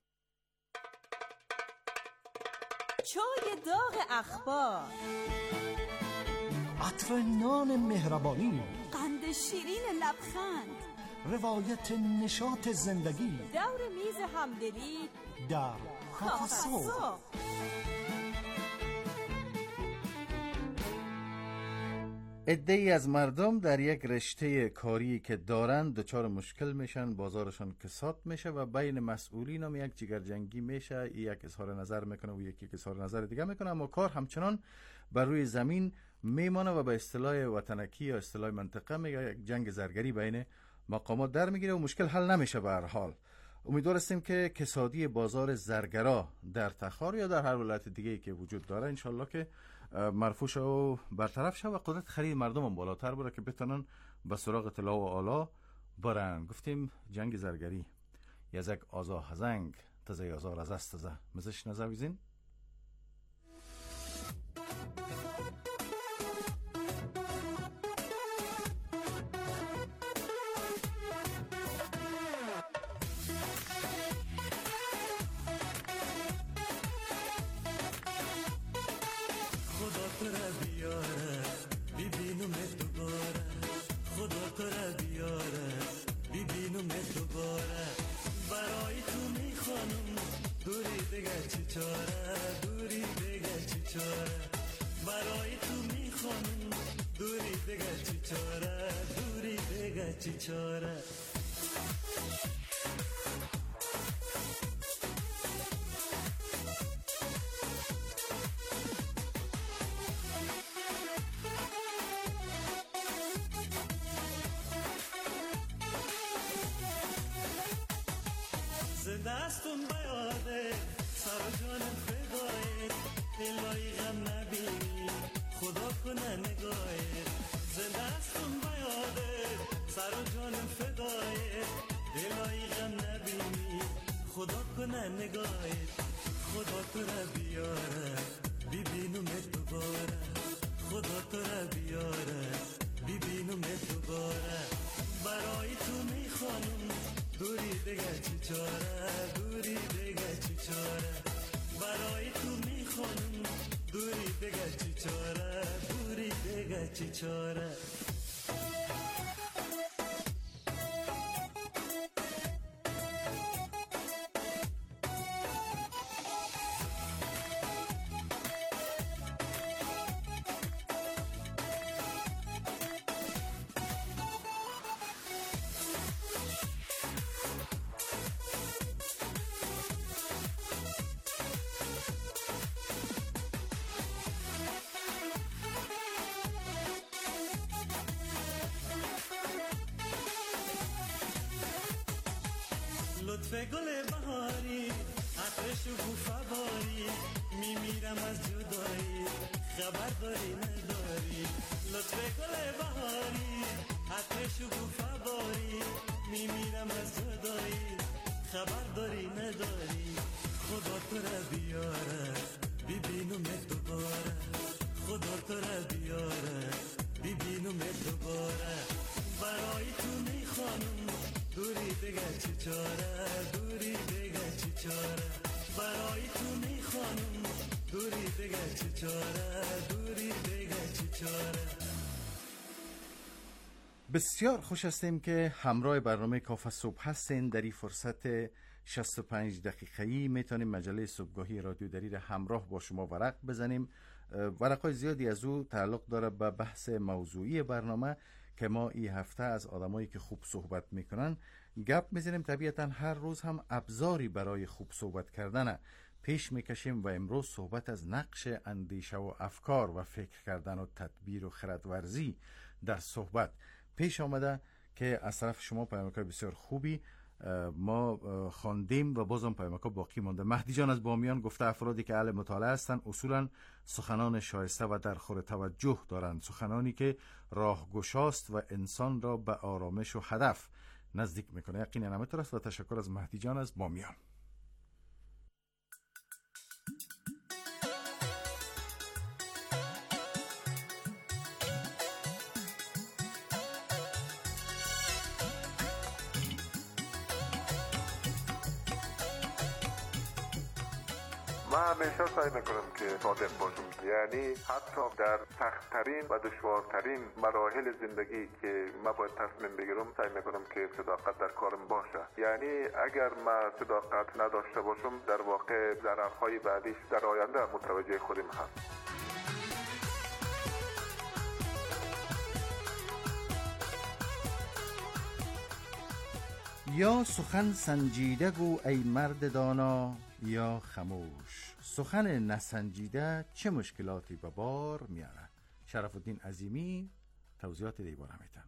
چای داغ اخبار، عطر نان مهربانی، قند شیرین لبخند، روایت نشاط زندگی، دور میز همدلی در کافه صبح. عده‌ای از مردم در یک رشته کاری که دارند دچار مشکل میشن، بازارشان کساد میشه و بین مسئولین هم یک جگرجنگی میشه، یک اظهار نظر میکنه و یکی اظهار نظر دیگه میکنه، اما کار همچنان بر روی زمین میمانه و به اصطلاح وطنکی یا اصطلاح منطقه میگه یک جنگ زرگری بین مقامات در میگیره و مشکل حل نمیشه. به هر حال امیدوار هستیم که کسادی بازار زرگرا در تخار یا در هر ولایت دیگه‌ای که وجود داره انشالله که مرفوع و برطرف شه و قدرت خرید مردم هم بالاتر بره که بتونن به سراغ طلا و آلا برن. گفتیم جنگ زرگری یزک آزا هزنگ تزه آزار از است تزه مزش نظر ویزین. دستون بیاده سر جانم فدایه الهی غم نبینی خدا کنه نگاهه دستون بیاده سر جانم فدایه الهی غم نبینی خدا کنه نگاهه خدا تو را بیاره ببینم دوباره خدا تو را بیاره ببینم دوباره برای تو میخوانم دوری دیگه چی چاره دوری دیگه چی چاره برای تو میخوانم دوری دیگه چی چاره دوری دیگه چی چاره لطف گل بهاری عطرش و فواری میمیرم از جدایی خبر داری نداری لطف گل بهاری عطرش و فواری میمیرم از جدایی خبر داری نداری خدا تو را بیاره ببینم دوباره خدا تو را بیاره ببینم دوباره برای تو میخوانم دوری دیگه چی چاره دوری دیگه چی چاره برای تو میخوانم دوری دیگه چی چاره دوری دیگه چی چاره. بسیار خوش هستیم که همراه برنامه کافه صبح هستین. در این فرصت شصت و پنج دقیقه‌ای میتونیم مجله صبحگاهی رادیو دری را همراه با شما ورق بزنیم. ورقای زیادی از او تعلق داره به بحث موضوعی برنامه که ما این هفته از آدمایی که خوب صحبت میکنن گپ میزنیم. طبیعتا هر روز هم ابزاری برای خوب صحبت کردن پیش میکشیم و امروز صحبت از نقش اندیشه و افکار و فکر کردن و تدبیر و خردورزی در صحبت پیش آمده که از طرف شما پیامک‌های بسیار خوبی ما خواندیم و بازم پیامک‌ها باقی مانده. مهدی جان از بامیان گفته افرادی که اهل مطالعه هستند اصولا سخنان شایسته و در خور توجه دارند، سخنانی که راهگشاست و انسان را به آرامش و هدف نزدیک میکنه. یقینا همینطور است و تشکر از مهدی جان از بامیان. من همیشه سعی میکنم که صادق باشم، یعنی حتی در سخت‌ترین و دشوارترین مراحل زندگی که من باید تصمیم بگیرم سعی میکنم که صداقت در کارم باشه. یعنی اگر من صداقت نداشته باشم در واقع ضررهای بعدیش در آینده متوجه خودم هست. یا سخن سنجیده گو ای مرد دانا یا خموش، سخن نسنجیده چه مشکلاتی به بار میاره. شرف الدین عظیمی توضیحات دیوار میتن.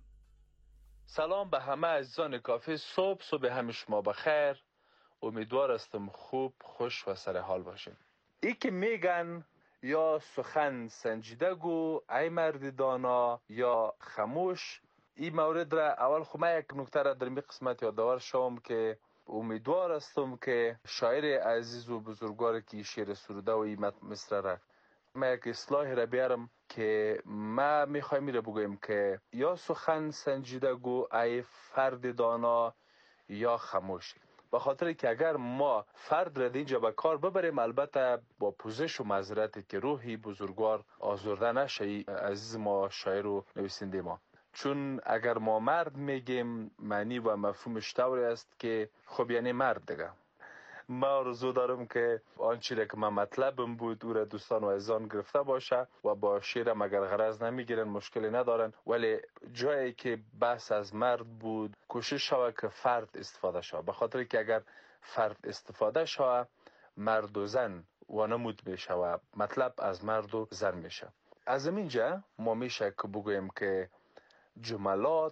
سلام به همه عزیزان کافه صبح. صبح همه شما بخیر. امیدوار هستم خوب خوش و سر حال باشین. ای که میگن یا سخن سنجیده گو ای مرد دانا یا خموش، این مورد را اول خب من یک نکته را در این قسمت یادآور شوم که امیدوار هستم که شاعر عزیز و بزرگوار که شعر سروده و این مصرع را من یک اصلاح را بیارم که ما میخوایم می را بگویم که یا سخن سنجیده گو ای فرد دانا یا خموش، به خاطر که اگر ما فرد را اینجا به کار ببریم البته با پوزش و معذرتی که روحی بزرگوار آزرده نشه عزیز ما شاعر و نویسنده ما، چون اگر ما مرد میگیم معنی و مفهومش طوری است که خب یعنی مرد دیگه. ما آرزو دارم که آنچه را که من مطلبم بود او را دوستان و عزیزان گرفته باشه و با شعرم اگر غرض نمیگیرن مشکلی ندارن، ولی جایی که بحث از مرد بود کوشش شوه که فرد استفاده شوه، به خاطر که اگر فرد استفاده شوه مرد و زن و نمود میشه و مطلب از مرد و زن میشه. از اینجا ما میشه که بگویم که جملات،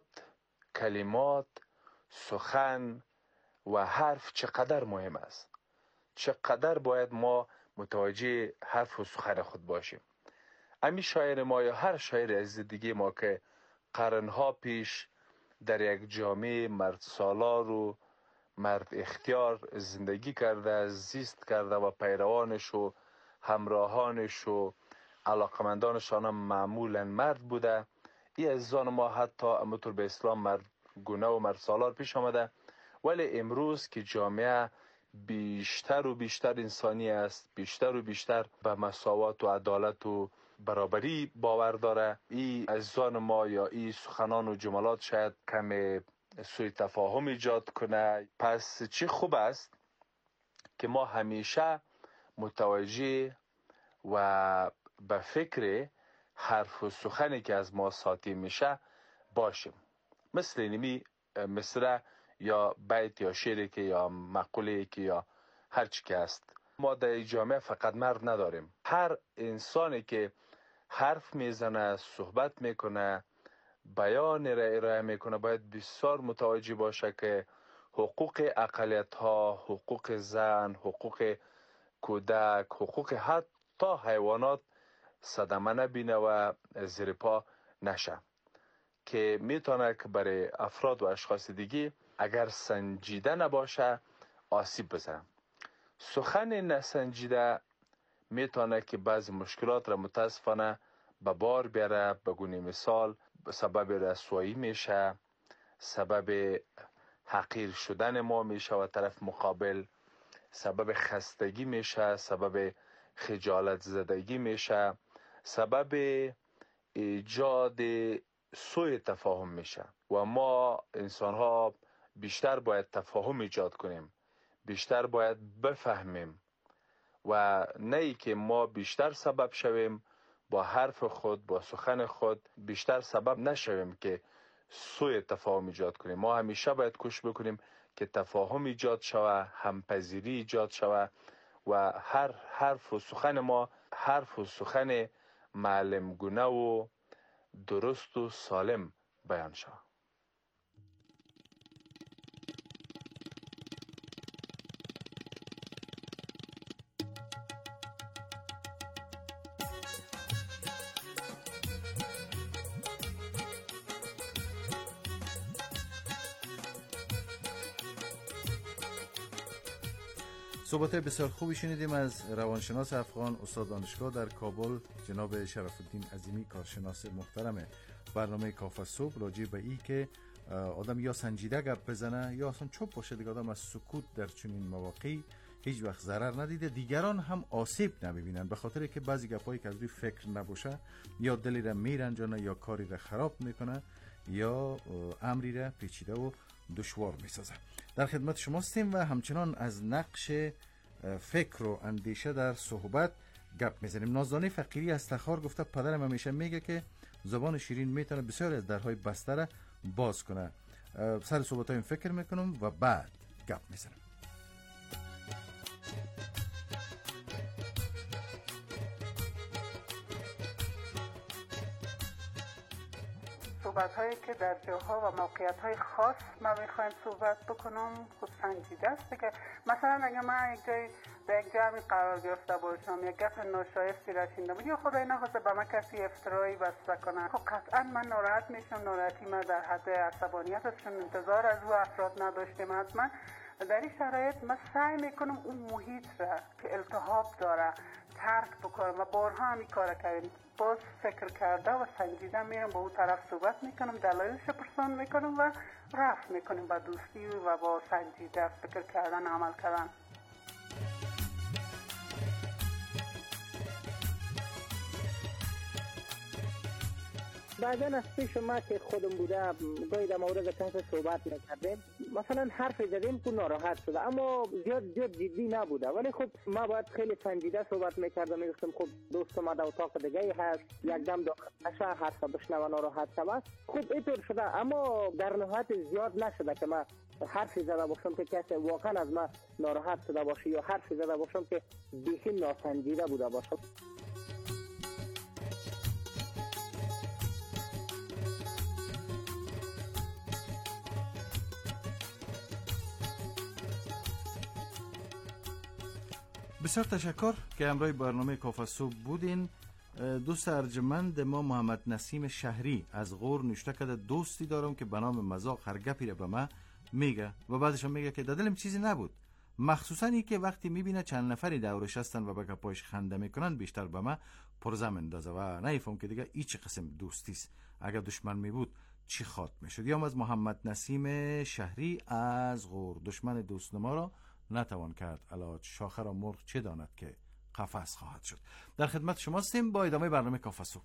کلمات، سخن و حرف چقدر مهم است، چقدر باید ما متوجه حرف و سخن خود باشیم. امی شاعر ما یا هر شاعر عزیز دیگه ما که قرنها پیش در یک جامعه مرد سالار و مرد اختیار زندگی کرده، زیست کرده و پیروانش و همراهانش و علاقمندانشان هم معمولا مرد بوده. این عزیزان ما حتی امطور به اسلام مرد گونه و مرد سالار پیش آمده، ولی امروز که جامعه بیشتر و بیشتر انسانی است، بیشتر و بیشتر به مساوات و عدالت و برابری باور داره، این عزیزان ما یا این سخنان و جملات شاید کم سوء تفاهم ایجاد کنه. پس چی خوب است که ما همیشه متوجه و به فکر حرف و سخنی که از ما صادر میشه باشیم. مثل اینمی مصرع یا بیت یا شعری که یا مقوله که یا هر چی که است، ما در جامعه فقط مرد نداریم. هر انسانی که حرف میزنه، صحبت میکنه، بیان را ارائه میکنه باید بسیار متوجه باشه که حقوق اقلیت‌ها، حقوق زن، حقوق کودک، حقوق حتی حیوانات صدمه نبینه و زیر پا نشه که میتونه که برای افراد و اشخاص دیگه اگر سنجیده نباشه آسیب بزنه. سخن نسنجیده میتونه که بعضی مشکلات را متاسفانه به بار بیاره. به گونه مثال سبب رسوایی میشه، سبب حقیر شدن ما میشه و طرف مقابل، سبب خستگی میشه، سبب خجالت زدگی میشه، سبب ایجاد سوء تفاهم میشه و ما انسان ها بیشتر باید تفاهم ایجاد کنیم، بیشتر باید بفهمیم و نه ای که ما بیشتر سبب شویم با حرف خود، با سخن خود بیشتر سبب نشویم که سوء تفاهم ایجاد کنیم. ما همیشه باید کوشش بکنیم که تفاهم ایجاد شوه، همپذیری ایجاد شوه و هر حرف و سخن ما حرف و سخن معلمگونه و درست و سالم بیان شوه. صحبت بسیار خوبی شنیدیم از روانشناس افغان، استاد دانشگاه در کابل جناب شرف الدین عظیمی، کارشناس محترم برنامه کافه صبح، راجع به این که آدم یا سنجیده گپ بزنه یا اصلا چوب باشه دیگه. آدم از سکوت در چنین مواقعی هیچ وقت ضرر ندیده، دیگران هم آسیب نمیبینن، به خاطر که بعضی گپایی که از روی فکر نباشه یا دلی را میرنجانه یا کاری را خراب میکنه یا امری را پیچیده و دشوار میسازه. در خدمت شما هستیم و همچنان از نقش فکر و اندیشه در صحبت گپ میزنیم. نازدانه فقیری از تخار گفته پدرم همیشه میگه که زبان شیرین میتونه بسیار از درهای بسته را باز کنه. سر صحبت هایم فکر میکنم و بعد گپ میزنم. صحبت هایی که در جاها و موقعیت های خاص ما میخوایم صحبت بکنم خود سنجیده است که مثلا اگه من یک جای به یک جمعی قرار گرفته باشم، یک گپ ناشایستی را شنیدم یا خدای نخواسته به من کسی افترایی بسته کنه، خب قطعا من ناراحت میشم. ناراحتی من در حد عصبانیت است، چون انتظار از او افراد نداشتم. حتما در این شرایط من سعی میکنم اون محیط را که التهاب داره ترک بکنم و بارها همی کار کردیم. باز فکر کرده و سنجیده میرم با اون طرف صحبت میکنم، دلایلش پرسان میکنم و رفت میکنیم با دوستی و با سنجیده فکر کردن، عمل کردن. بعضا از پیش ما که خودم بوده گاهی در مورد کسی صحبت نکردیم، مثلا حرف زدیم که ناراحت شده اما زیاد زیاد جدی نبوده، ولی خب ما باید خیلی سنجیده صحبت میکردم. میگفتم خب دوست ما در اتاق دیگه هست، یک دم داخل نشه حرف بشنوه ناراحت شود. خب اینطور شده اما در نهایت زیاد نشده که ما حرفی زده باشم که کسی واقعا از ما ناراحت شده باشه یا حرفی زده باشم که بیخی ناسنجیده بوده باشه. بسیار تشکر که همراه برنامه کافه صبح بودین. دوست ارجمند ما محمد نسیم شهری از غور نوشته کرده دوستی دارم که به نام مزاق هر گپی را به من میگه و بعدش هم میگه که در دلم چیزی نبود، مخصوصا این که وقتی میبینه چند نفری دورش هستن و به گپایش خنده میکنن بیشتر به من پرزه میندازه و نمیفهم که دیگه ای چه قسم دوستی است. اگر دشمن می بود چی خواد میشد. یا از محمد نسیم شهری از غور، دشمن دوست ما را نتوان کرد علاج، شاخه را مرغ چه داند که قفس خواهد شد. در خدمت شما هستیم با ادامه برنامه کافه صبح.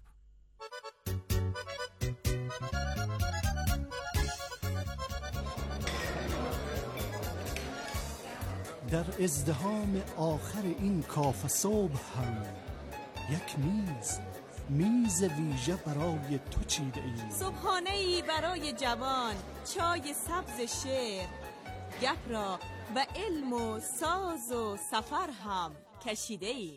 در ازدحام آخر این کافه صبح هم یک میز میز ویژه برای تو چیده ای، صبحانه ای برای جوان، چای سبز شعر، گپ را و علم و ساز و سفر هم کشیده ای.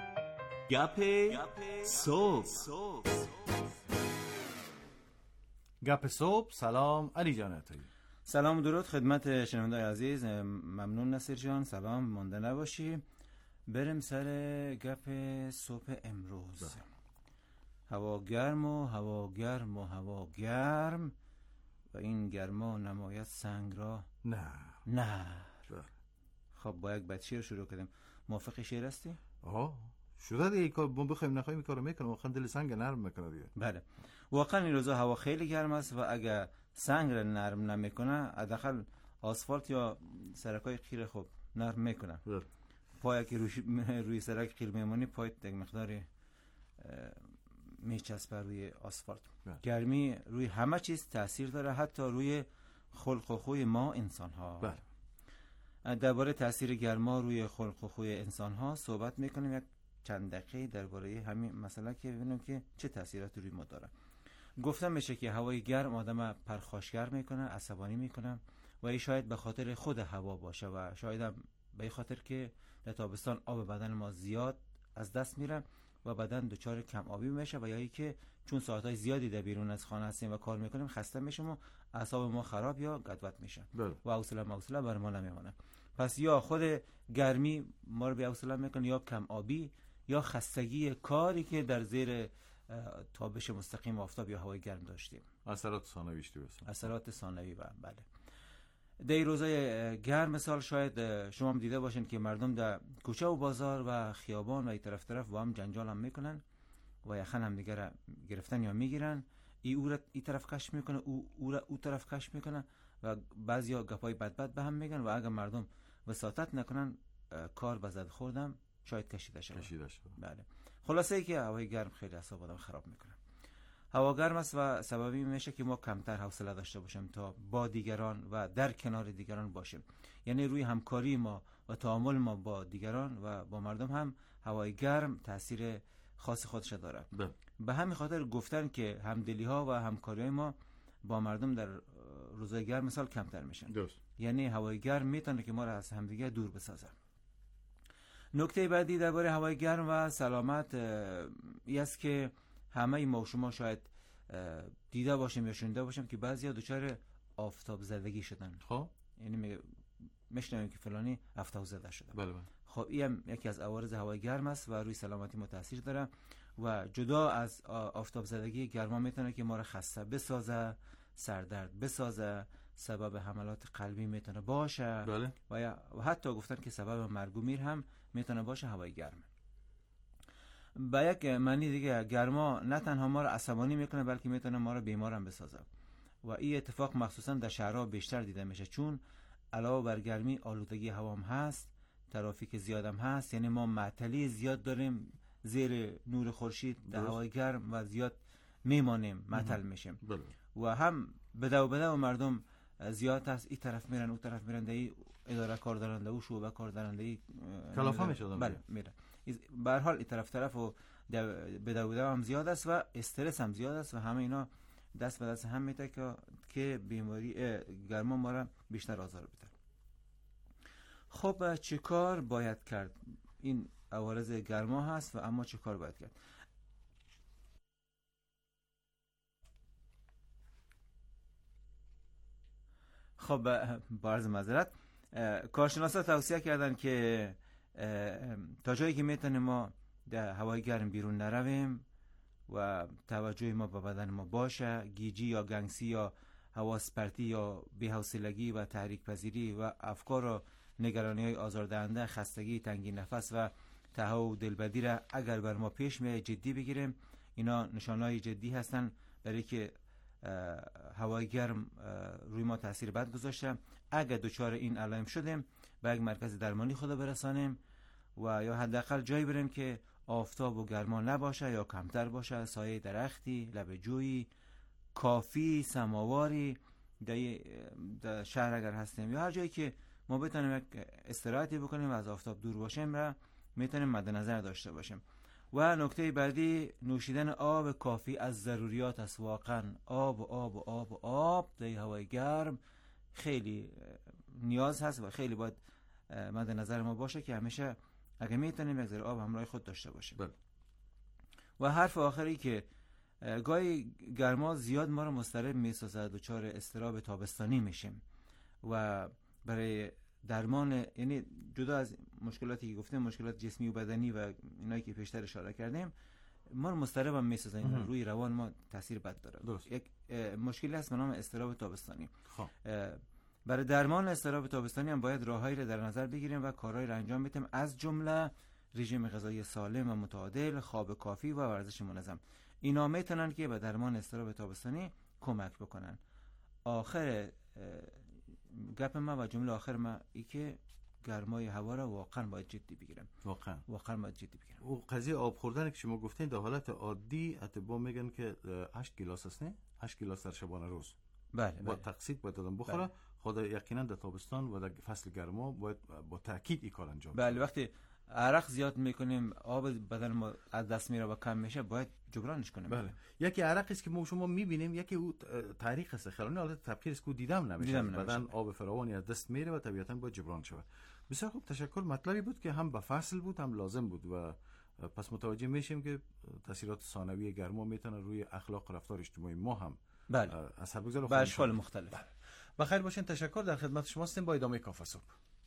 گپ صبح. گپ صبح. سلام علی جان عطایی. سلام و درود خدمت شنوندگان عزیز. ممنون نصیر جان، سلام، مانده نباشی. بریم سر گپ صبح امروز. ده. هوا گرم و هوا گرم و هوا گرم و این گرما نماید سنگ را نه نه. خب با یک بیت شعر شروع کردیم. موافق شعر هستی؟ آه شده دیگه، کار ما بخوایم نخوایم کارو میکنه، واقعا دل سنگ نرم میکنه دیگه. بله واقعا این روزا هوا خیلی گرم است و اگر سنگ را نرم نمیکنه، حداقل آسفالت یا سرکای قیر خوب نرم میکنه. پای که روی روی سرک قیر میمونی، پای یک مقدار میچسبه روی آسفالت. گرمی روی همه چیز تاثیر داره، حتی روی خلق و خوی ما انسان ها. بله. درباره تاثیر گرما روی خلق و خوی انسان ها صحبت میکنیم یک چند دقیقه درباره همین مسئله که ببینیم که چه تاثیراتی روی ما داره. گفتم میشه که هوای گرم آدم پرخاشگر میکنه، عصبانی میکنه و این شاید به خاطر خود هوا باشه و شاید هم به این خاطر که در تابستان آب بدن ما زیاد از دست میره و بدن دچار کم آبی میشه و یا ای که چون ساعتهای زیادی در بیرون از خانه هستیم و کار میکنیم خسته میشیم و اعصاب ما خراب یا گدوت میشه و حوصله حوصله بر ما نمیمونه. پس یا خود گرمی ما رو بی حوصله میکنه یا کم آبی یا خستگی کاری که در زیر تابش مستقیم آفتاب یا هوای گرم داشتیم. اثرات ثانویش تو بسیم. اثرات ثانوی و بله. در روزای گرم مثال شاید شما هم دیده باشین که مردم در کوچه و بازار و خیابان و این طرف طرف با هم جنجال هم میکنن و یخن هم دیگر گرفتن یا میگیرن. ای او را ای طرف کش میکنه، او او را او طرف کش میکنه و بعضیا گپای بد بد به هم میگن و اگر مردم وساطت نکنن کار به زد خوردم شاید کشیده شود. کشیده شود. بله. خلاصه ای که هوای گرم خیلی اعصاب آدم خراب میکنه. هوا گرم است و سببی میشه که ما کمتر حوصله داشته باشیم تا با دیگران و در کنار دیگران باشیم. یعنی روی همکاری ما و تعامل ما با دیگران و با مردم هم هوای گرم تاثیر خاص خودش داره. ده. به همین خاطر گفتن که همدلی ها و همکاری ما با مردم در روزهای گرم مثال کمتر میشن. درست. یعنی هوای گرم میتونه که ما را از همدیگه دور بسازه. نکته بعدی درباره هوای گرم و سلامت ای است که همه ما شما شاید دیده باشیم یا شنیده باشیم که بعضیا دچار آفتاب زدگی شدن. خب یعنی میشنویم که فلانی آفتاب زده شده. بله بله. خب این هم یکی از عوارض هوای گرم است و روی سلامتی ما تاثیر داره و جدا از آفتاب زدگی گرما میتونه که ما را خسته بسازه، سردرد بسازه، سبب حملات قلبی میتونه باشه. بله. و, یا و حتی گفتن که سبب مرگ و میر هم میتونه باشه هوای گرم. با یک معنی دیگه گرما نه تنها ما را عصبانی میکنه بلکه میتونه ما را بیمار هم بسازه و این اتفاق مخصوصا در شهرها بیشتر دیده میشه چون علاوه بر گرمی آلودگی هوا هم هست، ترافیک زیاد هم هست. یعنی ما معطلی زیاد داریم زیر نور خورشید در هوای گرم و زیاد میمانیم، معطل میشیم. بله. و هم بده و بده و مردم زیاد هست، این طرف میرن اون طرف میرن، در این اداره کار دارن، در اون شعبه کار دارن، در این کلافه میشه. بله میرن. به هر حال این طرف طرف و بده و بده هم زیاد است و استرس هم زیاد است و همه اینا دست به دست هم میده که که بیماری گرما ما را بیشتر آزار بده. خب چه کار باید کرد؟ این عوارض گرما هست و اما چه کار باید کرد؟ خب با عرض معذرت، کارشناسا توصیه کردن که تا جایی که میتونیم ما در هوای گرم بیرون نرویم و توجه ما به بدن ما باشه. گیجی یا گنگسی یا حواس پرتی یا بی‌حوصلگی و تحریک پذیری و افکار و نگرانی های آزاردهنده، خستگی، تنگی نفس و تهوع و دلبدی را اگر بر ما پیش میاد جدی بگیریم. اینا نشانهای جدی هستن برای که هوای گرم روی ما تاثیر بد گذاشته. اگر دچار این علائم شدیم به یک مرکز درمانی خود برسانیم و یا حداقل جایی بریم که آفتاب و گرما نباشه یا کمتر باشه، سایه درختی، لب جویی، کافی، سماواری در شهر اگر هستیم یا هر جایی که ما بتونیم یک استراحتی بکنیم و از آفتاب دور باشیم را میتونیم مد نظر داشته باشیم. و نکته بعدی نوشیدن آب کافی از ضروریات است. واقعا آب و آب و آب و آب در هوای گرم خیلی نیاز هست و خیلی باید مد نظر ما باشه که همیشه اگه میتونیم یک ذره آب همراه خود داشته باشیم. بله. و حرف آخری که گاهی گرما زیاد ما رو مضطرب میسازد، دچار اضطراب تابستانی میشیم و برای درمان، یعنی جدا از مشکلاتی که گفتیم، مشکلات جسمی و بدنی و اینایی که پیشتر اشاره کردیم، ما رو مضطرب هم میسازن، روی روان ما تاثیر بد داره. درست. یک مشکلی هست به نام اضطراب تابستانی. خب برای درمان اضطراب تابستانی هم باید راههایی را در نظر بگیریم و کارهایی را انجام بدیم، از جمله رژیم غذایی سالم و متعادل، خواب کافی و ورزش منظم. اینا میتونن که به درمان اضطراب تابستانی کمک بکنن. آخر گپ ما و جمله آخر ما ای که گرمای هوا را واقعا باید جدی بگیرم. واقعا واقعا باید جدی بگیرم. او قضیه آب خوردن که شما گفتین در حالت عادی اتباع میگن که هشت گلاس است، نه هشت گلاس در شبانه روز. بله با تقسیط باید دادن بخوره. بله. خود یقینا در تابستان و در فصل گرما باید با تاکید این کار انجام بله. وقتی عرق زیاد میکنیم، آب بدن ما از دست میره و کم میشه، باید جبرانش کنیم. بله. یکی عرق است که ما شما میبینیم، یکی او تاریخ است خلانی حالت تبخیر است که دیدم نمیشه، بدن آب فراوانی از دست میره و طبیعتا باید جبران شود. بسیار خوب، تشکر. مطلبی بود که هم به فصل بود هم لازم بود و پس متوجه میشیم که تاثیرات ثانوی گرما میتونه روی اخلاق و رفتار اجتماعی ما هم بله اثر بگذاره به اشکال مختلف. بله. بخیر باشین. تشکر. در خدمت شما هستیم با ادامه کافه صبح.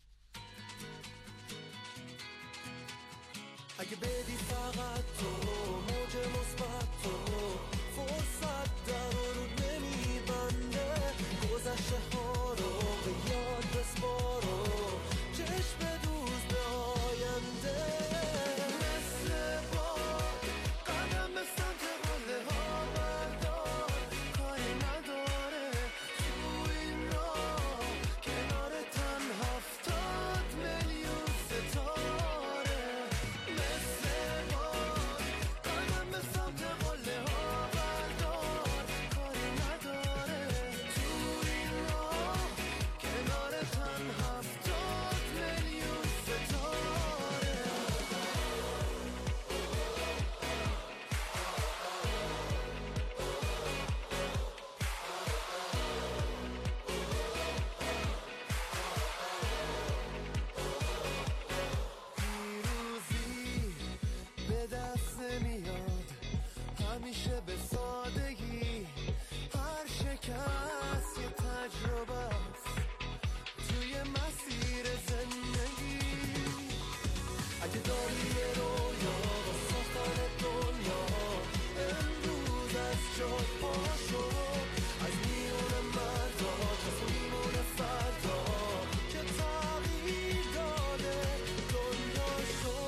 اگه بدی فقط تو موج مثبت، تو فرصت در رو نمیبنده، گذشته ها رو به یاد بسپارو، چشم دوز به آینده، مثل باد قدم به سمت قله ها بردار، کاری نداره تو این راه، کنار تن هفتاد میلیون ستاره، همیشه به سادگی، هر شکست یه تجربه است توی مسیر زندگی. اگه داری یه رویا با ساختن دنیا، امروز از جات پاشو، از میون مردا کسی میمونه فردا که تغییر داده دنیا شو.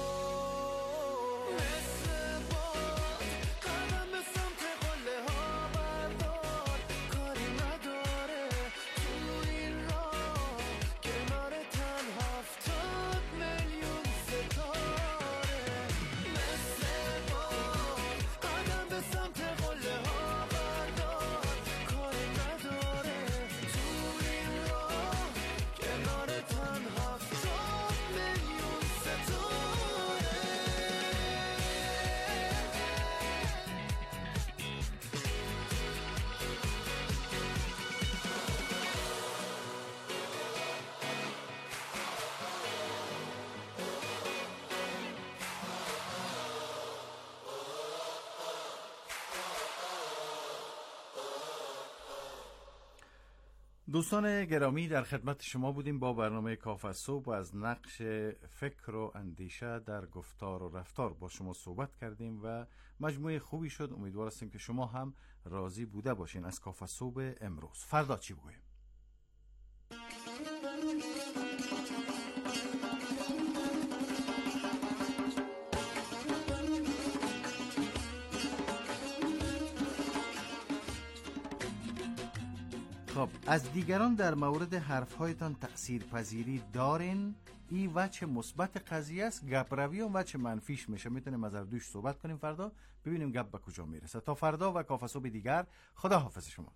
دوستان گرامی، در خدمت شما بودیم با برنامه کافه صبح و از نقش فکر و اندیشه در گفتار و رفتار با شما صحبت کردیم و مجموعه خوبی شد. امیدوار هستیم که شما هم راضی بوده باشین از کافه صبح امروز. فردا چی بگویم؟ خب، از دیگران در مورد حرفهایتان تأثیر پذیری دارین؟ این وجه مثبت قضیه است. گپ روی و وجه منفیش میشه. میتونیم از هر دوش صحبت کنیم فردا، ببینیم گپ به کجا میرسه. تا فردا و کافه صبح دیگر، خدا حافظ شما.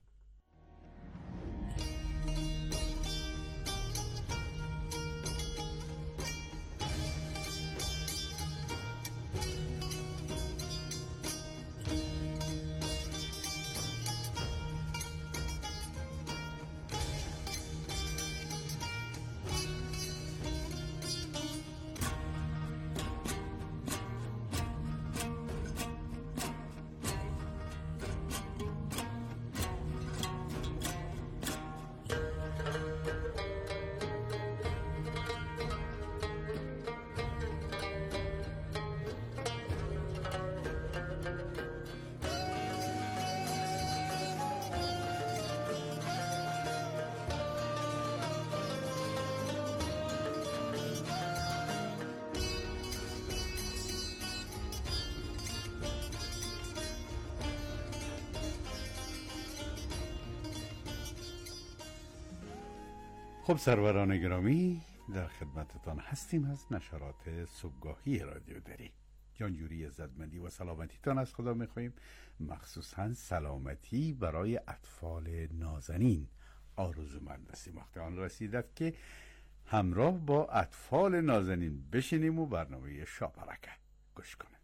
خب سروران گرامی، در خدمتتان هستیم از نشرات صبحگاهی رادیو دری. جانجوری عزتمندی و سلامتیتان از خدا میخواییم، مخصوصا سلامتی برای اطفال نازنین. آرزومند هستیم وقت آن رسیدت که همراه با اطفال نازنین بشینیم و برنامه شاپرکه گوش کنیم.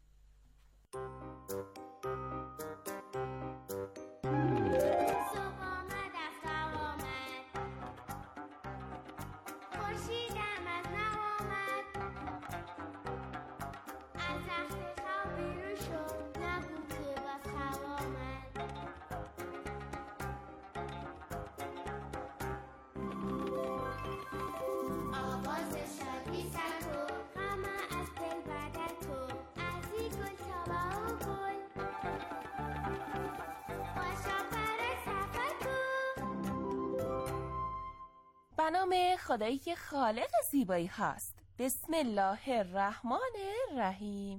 به نام خدایی که خالق زیبایی هست. بسم الله الرحمن الرحیم.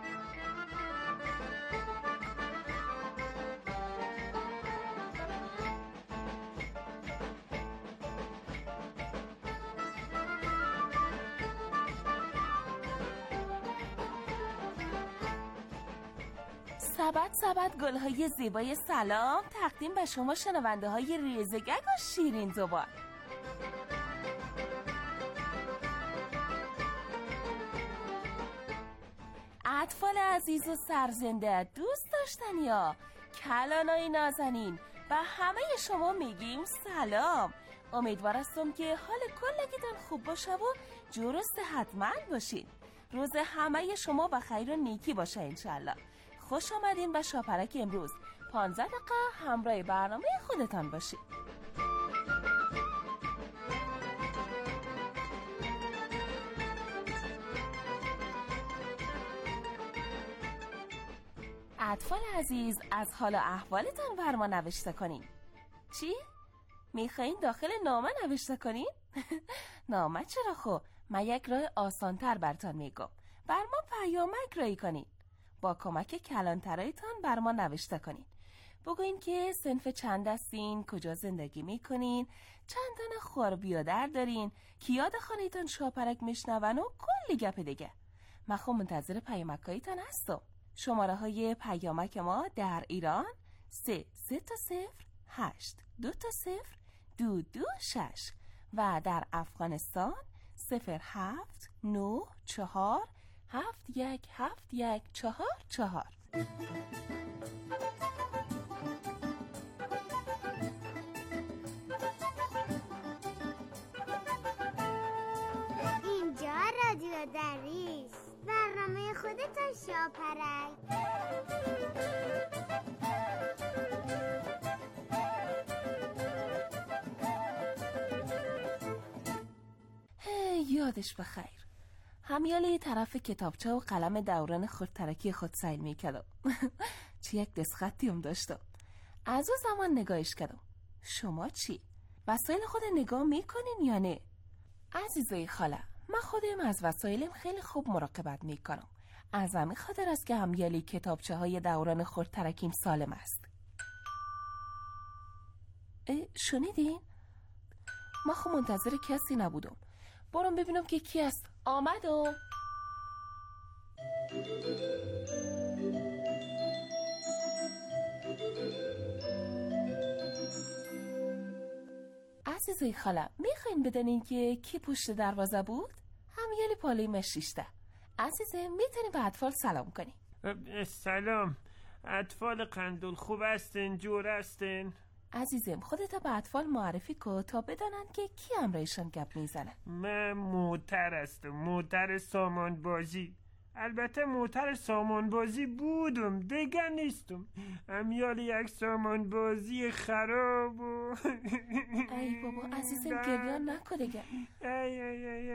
سبد سبد گلهای زیبای سلام تقدیم به شما شنونده های ریزگگ و شیرین زبان. اطفال عزیز و سرزنده، دوست داشتن یا کلانای نازنین، و همه شما میگیم سلام. امیدوار هستم که حال کلگیتان خوب باشه و جور و صحتمند باشین. روز همه شما به خیر و نیکی باشه انشالله. خوش آمدین به شاپرک امروز. پانزده دقیقه همراه برنامه خودتان باشین. اطفال عزیز، از حال و احوالتان بر ما نوشته کنین. چی؟ میخواین داخل نامه نوشته کنین؟ نامه چرا خو؟ من یک راه آسانتر برتان میگم. بر ما پیامک رایی کنین. با کمک کلانترایتان بر ما نوشته کنین. بگوین که صنف چند هستین، کجا زندگی میکنین، چند تن خور بیادر دارین، که یاد خانهتان شاپرک میشنون و کلی گپ دیگه. من خب منتظر پیامکایتان هستم. شماره های پیامک ما در ایران سه سه تا صفر هشت دو تا صفر دو دو شش و در افغانستان صفر هفت نه چهار هفت یک هفت یک چهار چهار. اینجا رادیو دری است. برنامه خودتان شاپرک. یادش بخیر. همیالی طرف کتابچه و قلم دوران خودترکی خود سیل میکردم. چی یک دستخطی هم داشتم. از او زمان نگاهش کردم. شما چی؟ وسایل خود نگاه میکنین یا نه؟ عزیزای خاله، من خودم از وسایلم خیلی خوب مراقبت میکنم. از همین خاطر است که همیالی کتابچه های دوران خودترکیم سالم است. شنیدین؟ من خب منتظر کسی نبودم. برم ببینم که کی است. آمدم. عزیزای خاله، میخواین بدونین که کی پشت دروازه بود؟ همیالی پالوی مشیشته. عزیزه، میتونی به اطفال سلام کنی؟ سلام. اطفال قندول خوب هستین؟ جور هستین؟ عزیزم، خودت به اطفال معرفی کن تا بدانند که کی امرایشان گپ میزنه. من موتر هستم، موتر سامان بازی. البته موتر سامان بازی بودم، دیگه نیستم. امیال یک سامان بازی خراب و ای بابا عزیزم، گریه نکن دیگه. ای ای ای